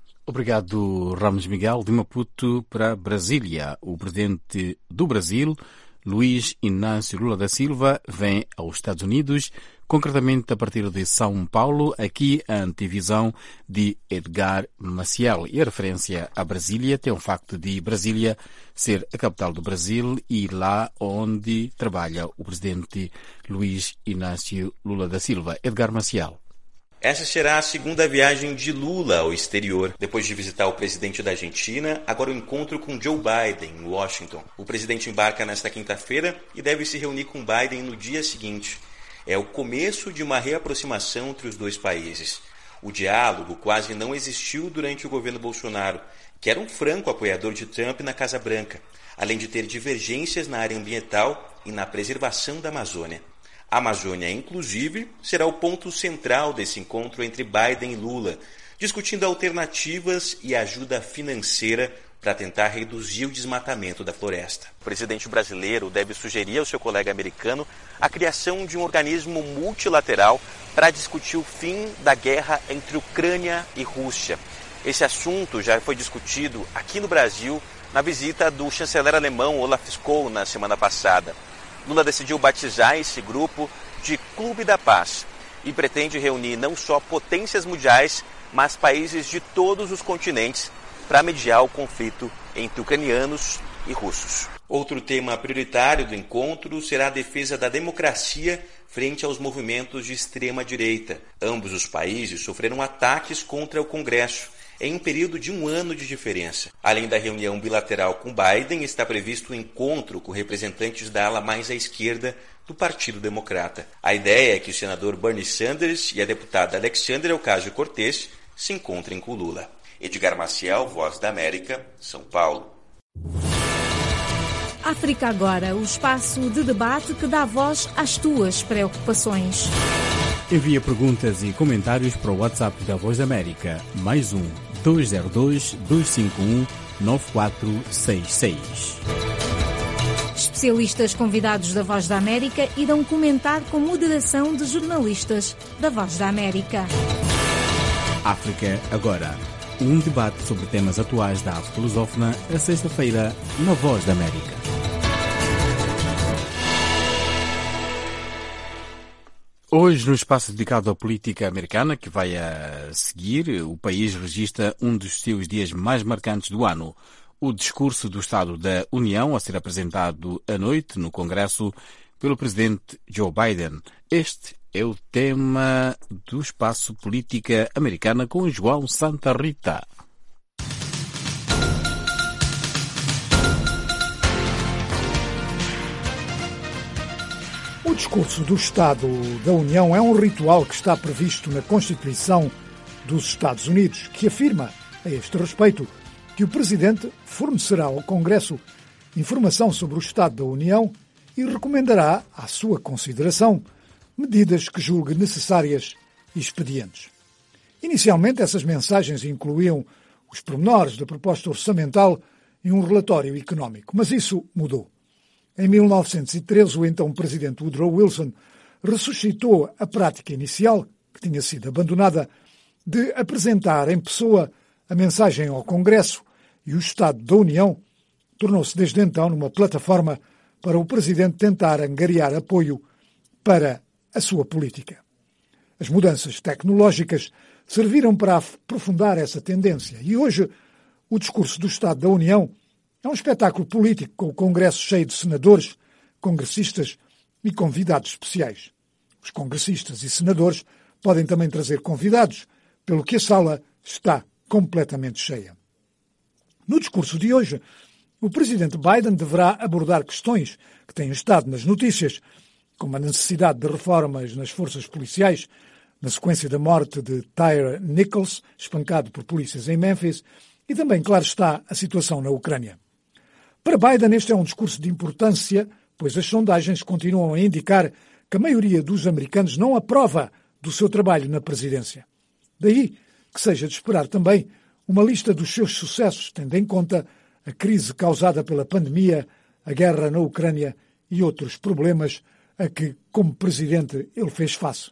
Obrigado, Ramos Miguel. De Maputo para Brasília, o presidente do Brasil, Luiz Inácio Lula da Silva, vem aos Estados Unidos, concretamente a partir de São Paulo, aqui a antevisão de Edgar Maciel. E a referência a Brasília tem o facto de Brasília ser a capital do Brasil e lá onde trabalha o presidente Luiz Inácio Lula da Silva. Edgar Maciel. Essa será a segunda viagem de Lula ao exterior. Depois de visitar o presidente da Argentina, agora o encontro com Joe Biden em Washington. O presidente embarca nesta quinta-feira e deve se reunir com Biden no dia seguinte. É o começo de uma reaproximação entre os dois países. O diálogo quase não existiu durante o governo Bolsonaro, que era um franco apoiador de Trump na Casa Branca, além de ter divergências na área ambiental e na preservação da Amazônia. A Amazônia, inclusive, será o ponto central desse encontro entre Biden e Lula, discutindo alternativas e ajuda financeira para tentar reduzir o desmatamento da floresta. O presidente brasileiro deve sugerir ao seu colega americano a criação de um organismo multilateral para discutir o fim da guerra entre Ucrânia e Rússia. Esse assunto já foi discutido aqui no Brasil na visita do chanceler alemão Olaf Scholz na semana passada. Lula decidiu batizar esse grupo de Clube da Paz e pretende reunir não só potências mundiais, mas países de todos os continentes para mediar o conflito entre ucranianos e russos. Outro tema prioritário do encontro será a defesa da democracia frente aos movimentos de extrema-direita. Ambos os países sofreram ataques contra o Congresso em um período de 1 ano de diferença. Além da reunião bilateral com Biden, está previsto um encontro com representantes da ala mais à esquerda do Partido Democrata. A ideia é que o senador Bernie Sanders e a deputada Alexandria Ocasio-Cortez se encontrem com Lula. Edgar Maciel, Voz da América, São Paulo. África Agora, o espaço de debate que dá voz às tuas preocupações. Envia perguntas e comentários para o WhatsApp da Voz da América, mais 202-251-9466. Especialistas convidados da Voz da América irão comentar com moderação de jornalistas da Voz da América. África Agora, um debate sobre temas atuais da África lusófona, a sexta-feira, na Voz da América. Hoje, no espaço dedicado à política americana, que vai a seguir, o país registra um dos seus dias mais marcantes do ano. O discurso do Estado da União a ser apresentado à noite no Congresso pelo presidente Joe Biden. Este é o tema do espaço política americana com João Santa Rita. O discurso do Estado da União é um ritual que está previsto na Constituição dos Estados Unidos, que afirma, a este respeito, que o Presidente fornecerá ao Congresso informação sobre o Estado da União e recomendará, à sua consideração, medidas que julgue necessárias e expedientes. Inicialmente, essas mensagens incluíam os pormenores da proposta orçamental e um relatório económico. Mas isso mudou. Em 1913, o então presidente Woodrow Wilson ressuscitou a prática inicial, que tinha sido abandonada, de apresentar em pessoa a mensagem ao Congresso, e o Estado da União tornou-se desde então numa plataforma para o presidente tentar angariar apoio para a sua política. As mudanças tecnológicas serviram para aprofundar essa tendência e hoje o discurso do Estado da União é um espetáculo político com o Congresso cheio de senadores, congressistas e convidados especiais. Os congressistas e senadores podem também trazer convidados, pelo que a sala está completamente cheia. No discurso de hoje, o presidente Biden deverá abordar questões que têm estado nas notícias, como a necessidade de reformas nas forças policiais, na sequência da morte de Tyre Nichols, espancado por polícias em Memphis, e também, claro está, a situação na Ucrânia. Para Biden, este é um discurso de importância, pois as sondagens continuam a indicar que a maioria dos americanos não aprova do seu trabalho na presidência. Daí que seja de esperar também uma lista dos seus sucessos, tendo em conta a crise causada pela pandemia, a guerra na Ucrânia e outros problemas a que, como presidente, ele fez face.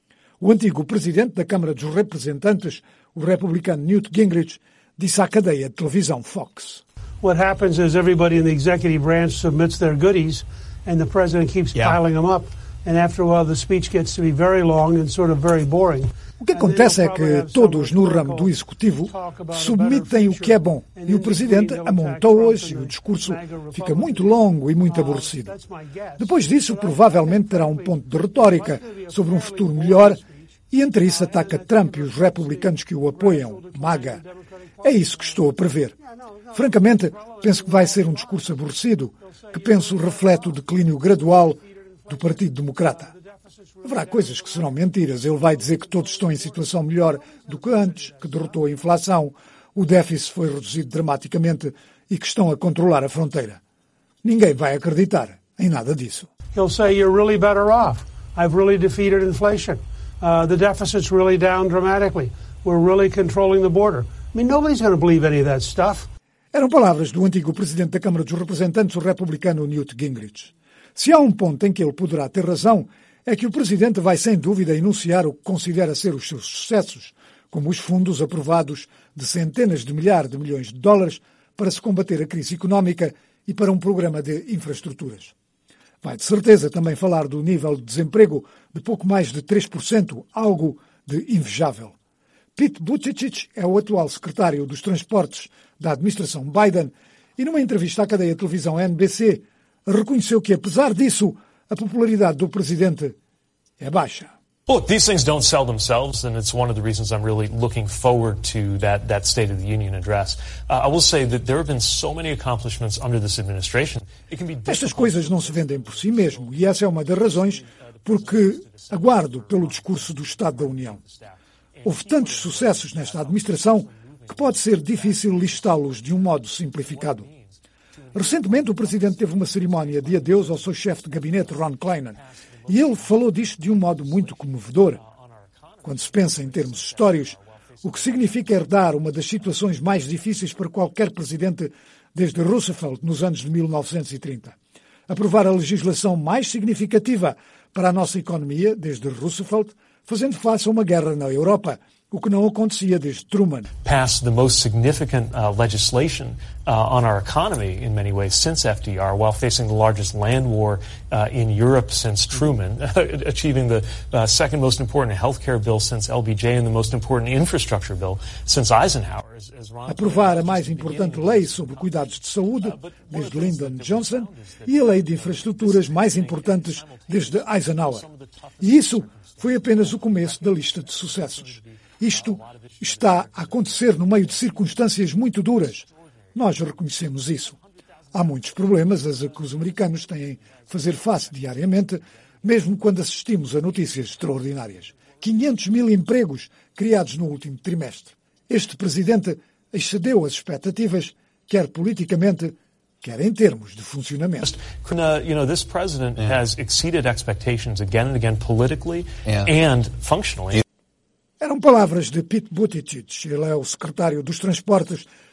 O antigo presidente da Câmara dos Representantes, o republicano Newt Gingrich, disse à cadeia de televisão Fox. What happens is everybody in the executive branch submits their goodies and the president keeps piling them up. And after a while the speech gets to be very long and sort of very boring. O que acontece é que todos no ramo do executivo submetem o que é bom e o presidente amontoa-as e o discurso fica muito longo e muito aborrecido. Depois disso, provavelmente terá um ponto de retórica sobre um futuro melhor e entre isso ataca Trump e os republicanos que o apoiam, MAGA. É isso que estou a prever. Francamente, penso que vai ser um discurso aborrecido, que penso reflete o declínio gradual do Partido Democrata. Haverá coisas que serão mentiras. Ele vai dizer que todos estão em situação melhor do que antes, que derrotou a inflação, o déficit foi reduzido dramaticamente e que estão a controlar a fronteira. Ninguém vai acreditar em nada disso. He'll say you're really better off. I've really defeated inflation. The deficit's really down dramatically. We're really controlling the border. I mean, nobody's going to believe any of that stuff. Eram palavras do antigo presidente da Câmara dos Representantes, o republicano Newt Gingrich. Se há um ponto em que ele poderá ter razão, é que o presidente vai sem dúvida enunciar o que considera ser os seus sucessos, como os fundos aprovados de centenas de milhares de milhões de dólares para se combater a crise económica e para um programa de infraestruturas. Vai de certeza também falar do nível de desemprego de pouco mais de 3%, algo de invejável. Pete Buttigieg é o atual secretário dos Transportes da administração Biden e numa entrevista à cadeia de televisão NBC reconheceu que, apesar disso, a popularidade do presidente é baixa. Look, these things don't sell themselves, and it's one of the reasons I'm really looking forward to that State of the Union address. I will say that there have been so many accomplishments under this administration. Estas coisas não se vendem por si mesmo, e essa é uma das razões porque aguardo pelo discurso do Estado da União. Houve tantos sucessos nesta administração que pode ser difícil listá-los de um modo simplificado. Recentemente, o presidente teve uma cerimónia de adeus ao seu chefe de gabinete, Ron Klainman, e ele falou disto de um modo muito comovedor. Quando se pensa em termos históricos, o que significa herdar uma das situações mais difíceis para qualquer presidente desde Roosevelt nos anos de 1930. Aprovar a legislação mais significativa para a nossa economia desde Roosevelt, fazendo face a uma guerra na Europa, o que não acontecia desde Truman. Passed the most significant legislation on our economy in many ways since FDR, while facing the largest land war in Europe since Truman, achieving the second most important healthcare bill since LBJ and the most important infrastructure bill since Eisenhower. Aprovar a mais importante lei sobre cuidados de saúde desde Lyndon Johnson e a lei de infraestruturas mais importantes desde Eisenhower. E isso foi apenas o começo da lista de sucessos. Isto está a acontecer no meio de circunstâncias muito duras. Nós reconhecemos isso. Há muitos problemas a que os americanos têm de fazer face diariamente, mesmo quando assistimos a notícias extraordinárias. 500 mil empregos criados no último trimestre. Este presidente excedeu as expectativas, quer politicamente, quer em termos de funcionamento. This president has exceeded expectations again and again politically and functionally. Eram palavras de Pete Buttigieg. Ele é o secretário dos Transportes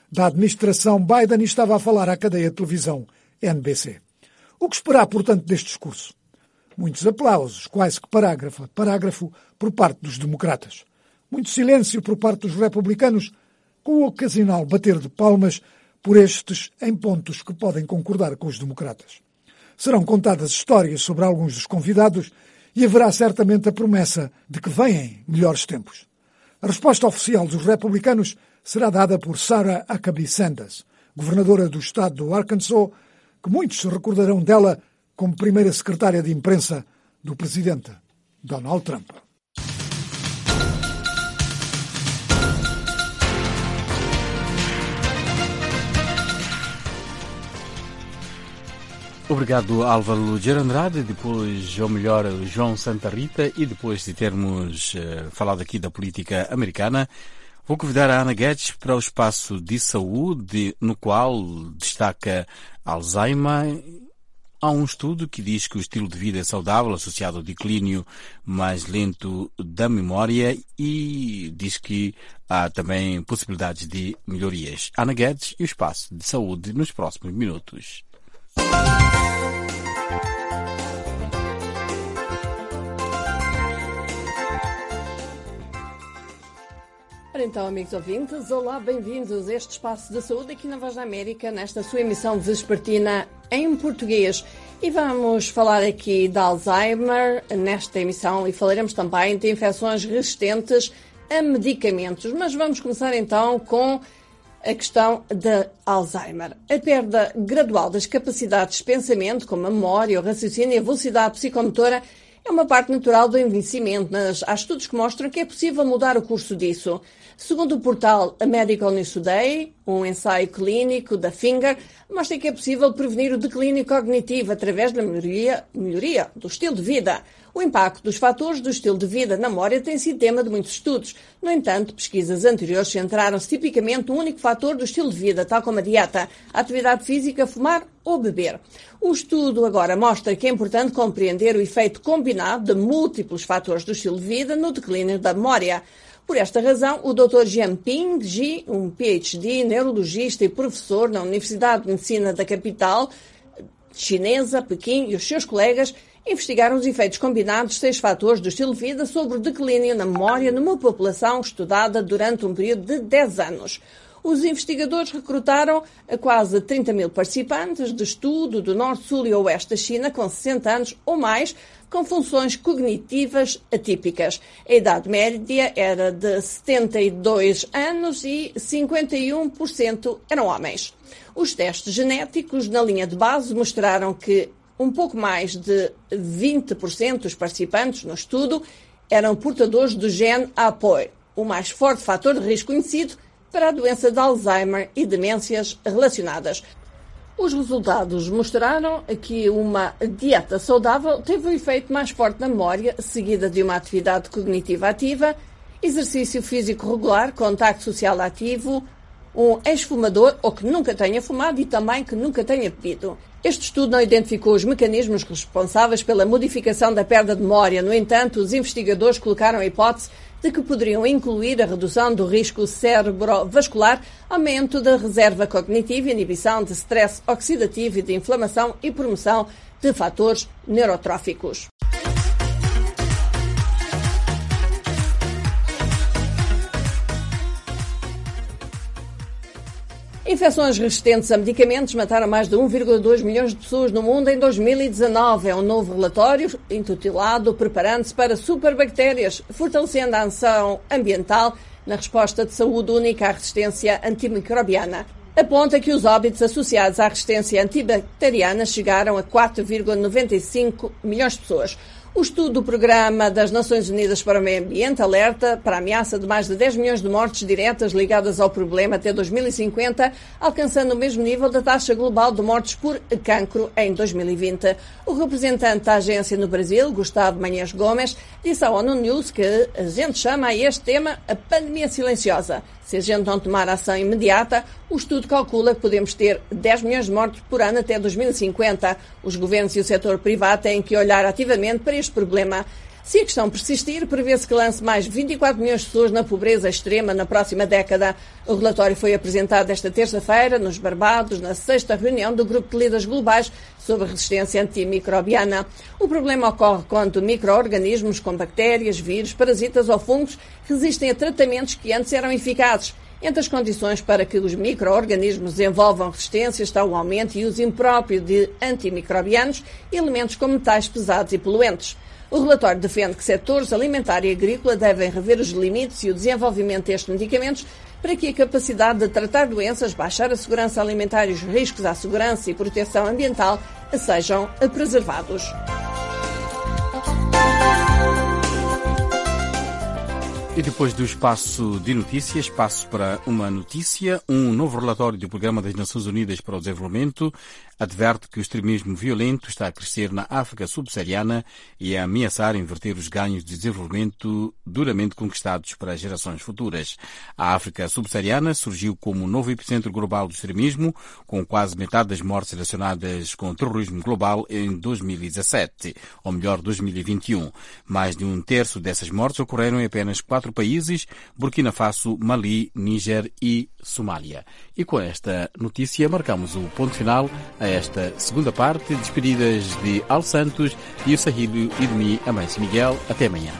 da administração Biden e estava a falar à cadeia de televisão NBC. O que esperar, portanto, deste discurso? Muitos aplausos, quase que parágrafo a parágrafo, por parte dos democratas. Muito silêncio por parte dos republicanos, com o ocasional bater de palmas por estes em pontos que podem concordar com os democratas. Serão contadas histórias sobre alguns dos convidados e haverá certamente a promessa de que vêm melhores tempos. A resposta oficial dos republicanos será dada por Sarah Huckabee Sanders, governadora do estado do Arkansas, que muitos se recordarão dela como primeira secretária de imprensa do presidente Donald Trump. Obrigado, Álvaro Gerandrade, depois, ou melhor, João Santa Rita, e depois de termos falado aqui da política americana, vou convidar a Ana Guedes para o espaço de saúde, no qual destaca Alzheimer. Há um estudo que diz que o estilo de vida saudável associado ao declínio mais lento da memória e diz que há também possibilidades de melhorias. Ana Guedes e o espaço de saúde nos próximos minutos. Então, amigos ouvintes, olá, bem-vindos a este espaço de saúde aqui na Voz da América, nesta sua emissão vespertina em português. E vamos falar aqui de Alzheimer nesta emissão e falaremos também de infecções resistentes a medicamentos. Mas vamos começar então com a questão de Alzheimer. A perda gradual das capacidades de pensamento, como a memória, o raciocínio e a velocidade psicomotora, é uma parte natural do envelhecimento, mas há estudos que mostram que é possível mudar o curso disso. Segundo o portal A Medical News Today, um ensaio clínico da Finger mostra que é possível prevenir o declínio cognitivo através da melhoria do estilo de vida. O impacto dos fatores do estilo de vida na memória tem sido tema de muitos estudos. No entanto, pesquisas anteriores centraram-se tipicamente num único fator do estilo de vida, tal como a dieta, a atividade física, fumar ou beber. O estudo agora mostra que é importante compreender o efeito combinado de múltiplos fatores do estilo de vida no declínio da memória. Por esta razão, o Dr. Jianping Ji, um PhD, neurologista e professor na Universidade de Medicina da capital chinesa, Pequim, e os seus colegas investigaram os efeitos combinados de 6 fatores do estilo de vida sobre o declínio na memória numa população estudada durante um período de 10 anos. Os investigadores recrutaram quase 30 mil participantes de estudo do norte, sul e oeste da China com 60 anos ou mais, com funções cognitivas atípicas. A idade média era de 72 anos e 51% eram homens. Os testes genéticos na linha de base mostraram que um pouco mais de 20% dos participantes no estudo eram portadores do gene APOE, o mais forte fator de risco conhecido para a doença de Alzheimer e demências relacionadas. Os resultados mostraram que uma dieta saudável teve um efeito mais forte na memória, seguida de uma atividade cognitiva ativa, exercício físico regular, contacto social ativo, um ex-fumador ou que nunca tenha fumado e também que nunca tenha bebido. Este estudo não identificou os mecanismos responsáveis pela modificação da perda de memória. No entanto, os investigadores colocaram a hipótese de que poderiam incluir a redução do risco cerebrovascular, aumento da reserva cognitiva, inibição de stress oxidativo e de inflamação e promoção de fatores neurotróficos. Infecções resistentes a medicamentos mataram mais de 1,2 milhões de pessoas no mundo em 2019. É um novo relatório intitulado Preparando-se para Superbactérias, fortalecendo a ação ambiental na resposta de saúde única à resistência antimicrobiana. Aponta que os óbitos associados à resistência antibacteriana chegaram a 4,95 milhões de pessoas. O estudo do Programa das Nações Unidas para o Meio Ambiente alerta para a ameaça de mais de 10 milhões de mortes diretas ligadas ao problema até 2050, alcançando o mesmo nível da taxa global de mortes por cancro em 2020. O representante da agência no Brasil, Gustavo Manhães Gomes, disse à ONU News que a gente chama a este tema a pandemia silenciosa. Se a gente não tomar ação imediata, o estudo calcula que podemos ter 10 milhões de mortes por ano até 2050. Os governos e o setor privado têm que olhar ativamente para este problema. Se a questão persistir, prevê-se que lance mais 24 milhões de pessoas na pobreza extrema na próxima década. O relatório foi apresentado esta terça-feira, nos Barbados, na 6ª reunião do Grupo de Líderes Globais sobre resistência antimicrobiana. O problema ocorre quando micro-organismos com bactérias, vírus, parasitas ou fungos resistem a tratamentos que antes eram eficazes. Entre as condições para que os micro-organismos desenvolvam resistência está o aumento e uso impróprio de antimicrobianos e elementos como metais pesados e poluentes. O relatório defende que setores alimentar e agrícola devem rever os limites e o desenvolvimento destes medicamentos para que a capacidade de tratar doenças, baixar a segurança alimentar e os riscos à segurança e proteção ambiental sejam preservados. E depois do espaço de notícias, passo para uma notícia. Um novo relatório do Programa das Nações Unidas para o Desenvolvimento adverte que o extremismo violento está a crescer na África subsaariana e a ameaçar inverter os ganhos de desenvolvimento duramente conquistados para gerações futuras. A África subsaariana surgiu como um novo epicentro global do extremismo, com quase metade das mortes relacionadas com o terrorismo global em 2017, ou melhor, 2021. Mais de um terço dessas mortes ocorreram em apenas 4 países: Burkina Faso, Mali, Níger e Somália. E com esta notícia marcamos o ponto final a esta segunda parte. Despedidas de Al Santos e o Sahílio e de mim, Amâncio Miguel. Até amanhã.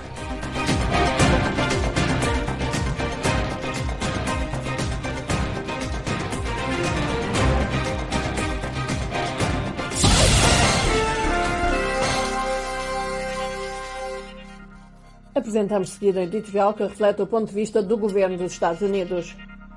Apresentamos seguida a editorial que reflete o ponto de vista do governo dos Estados Unidos.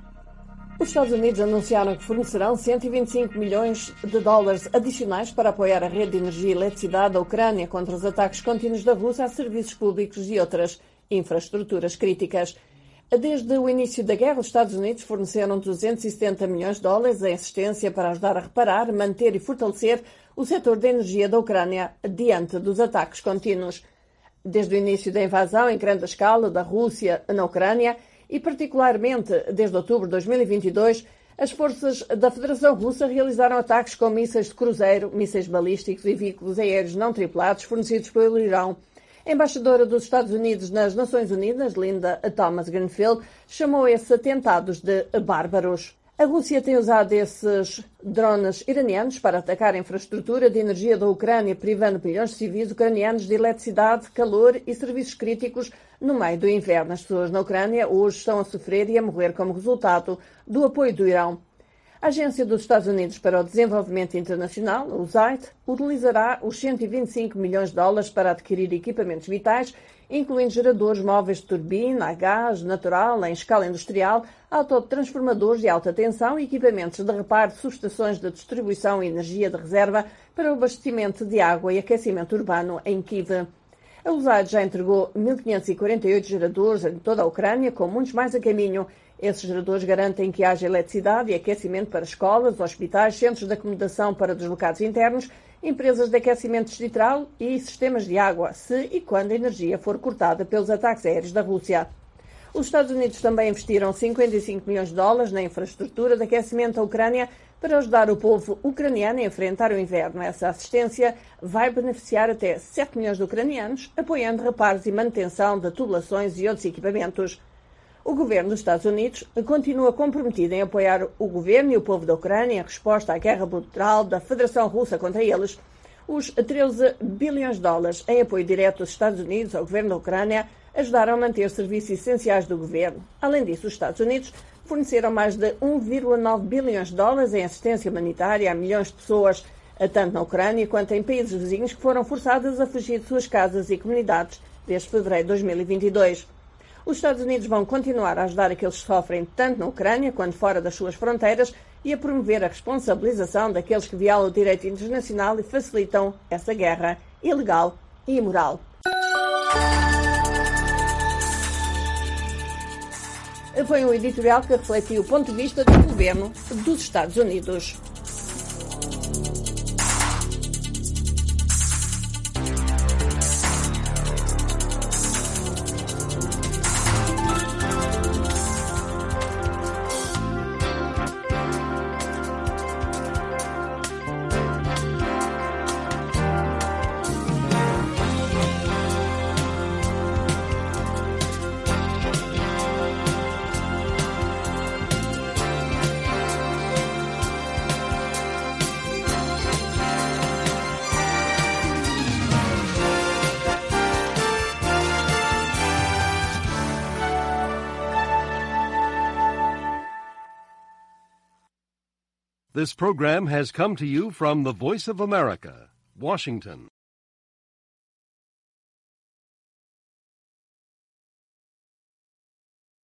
Os Estados Unidos anunciaram que fornecerão 125 milhões de dólares adicionais para apoiar a rede de energia e eletricidade da Ucrânia contra os ataques contínuos da Rússia a serviços públicos e outras infraestruturas críticas. Desde o início da guerra, os Estados Unidos forneceram 270 milhões de dólares em assistência para ajudar a reparar, manter e fortalecer o setor da energia da Ucrânia diante dos ataques contínuos. Desde o início da invasão em grande escala da Rússia na Ucrânia, e particularmente desde outubro de 2022, as forças da Federação Russa realizaram ataques com mísseis de cruzeiro, mísseis balísticos e veículos aéreos não tripulados fornecidos pelo Irão. A embaixadora dos Estados Unidos nas Nações Unidas, Linda Thomas-Greenfield, chamou esses atentados de bárbaros. A Rússia tem usado esses drones iranianos para atacar a infraestrutura de energia da Ucrânia, privando milhões de civis ucranianos de eletricidade, calor e serviços críticos no meio do inverno. As pessoas na Ucrânia hoje estão a sofrer e a morrer como resultado do apoio do Irão. A Agência dos Estados Unidos para o Desenvolvimento Internacional, o USAID, utilizará os 125 milhões de dólares para adquirir equipamentos vitais, incluindo geradores móveis de turbina, a gás natural, em escala industrial, autotransformadores de alta tensão e equipamentos de reparo de subestações de distribuição e energia de reserva para o abastecimento de água e aquecimento urbano em Kiev. A USAID já entregou 1.548 geradores em toda a Ucrânia, com muitos mais a caminho. Esses geradores garantem que haja eletricidade e aquecimento para escolas, hospitais, centros de acomodação para deslocados internos, empresas de aquecimento distrital e sistemas de água, se e quando a energia for cortada pelos ataques aéreos da Rússia. Os Estados Unidos também investiram 55 milhões de dólares na infraestrutura de aquecimento da Ucrânia para ajudar o povo ucraniano a enfrentar o inverno. Essa assistência vai beneficiar até 7 milhões de ucranianos, apoiando reparos e manutenção de tubulações e outros equipamentos. O governo dos Estados Unidos continua comprometido em apoiar o governo e o povo da Ucrânia em resposta à guerra brutal da Federação Russa contra eles. Os 13 bilhões de dólares em apoio direto dos Estados Unidos ao governo da Ucrânia ajudaram a manter serviços essenciais do governo. Além disso, os Estados Unidos forneceram mais de 1,9 bilhões de dólares em assistência humanitária a milhões de pessoas, tanto na Ucrânia quanto em países vizinhos que foram forçadas a fugir de suas casas e comunidades desde fevereiro de 2022. Os Estados Unidos vão continuar a ajudar aqueles que sofrem tanto na Ucrânia quanto fora das suas fronteiras e a promover a responsabilização daqueles que violam o direito internacional e facilitam essa guerra ilegal e imoral. Foi um editorial que refletiu o ponto de vista do governo dos Estados Unidos. This program has come to you from the Voice of America, Washington.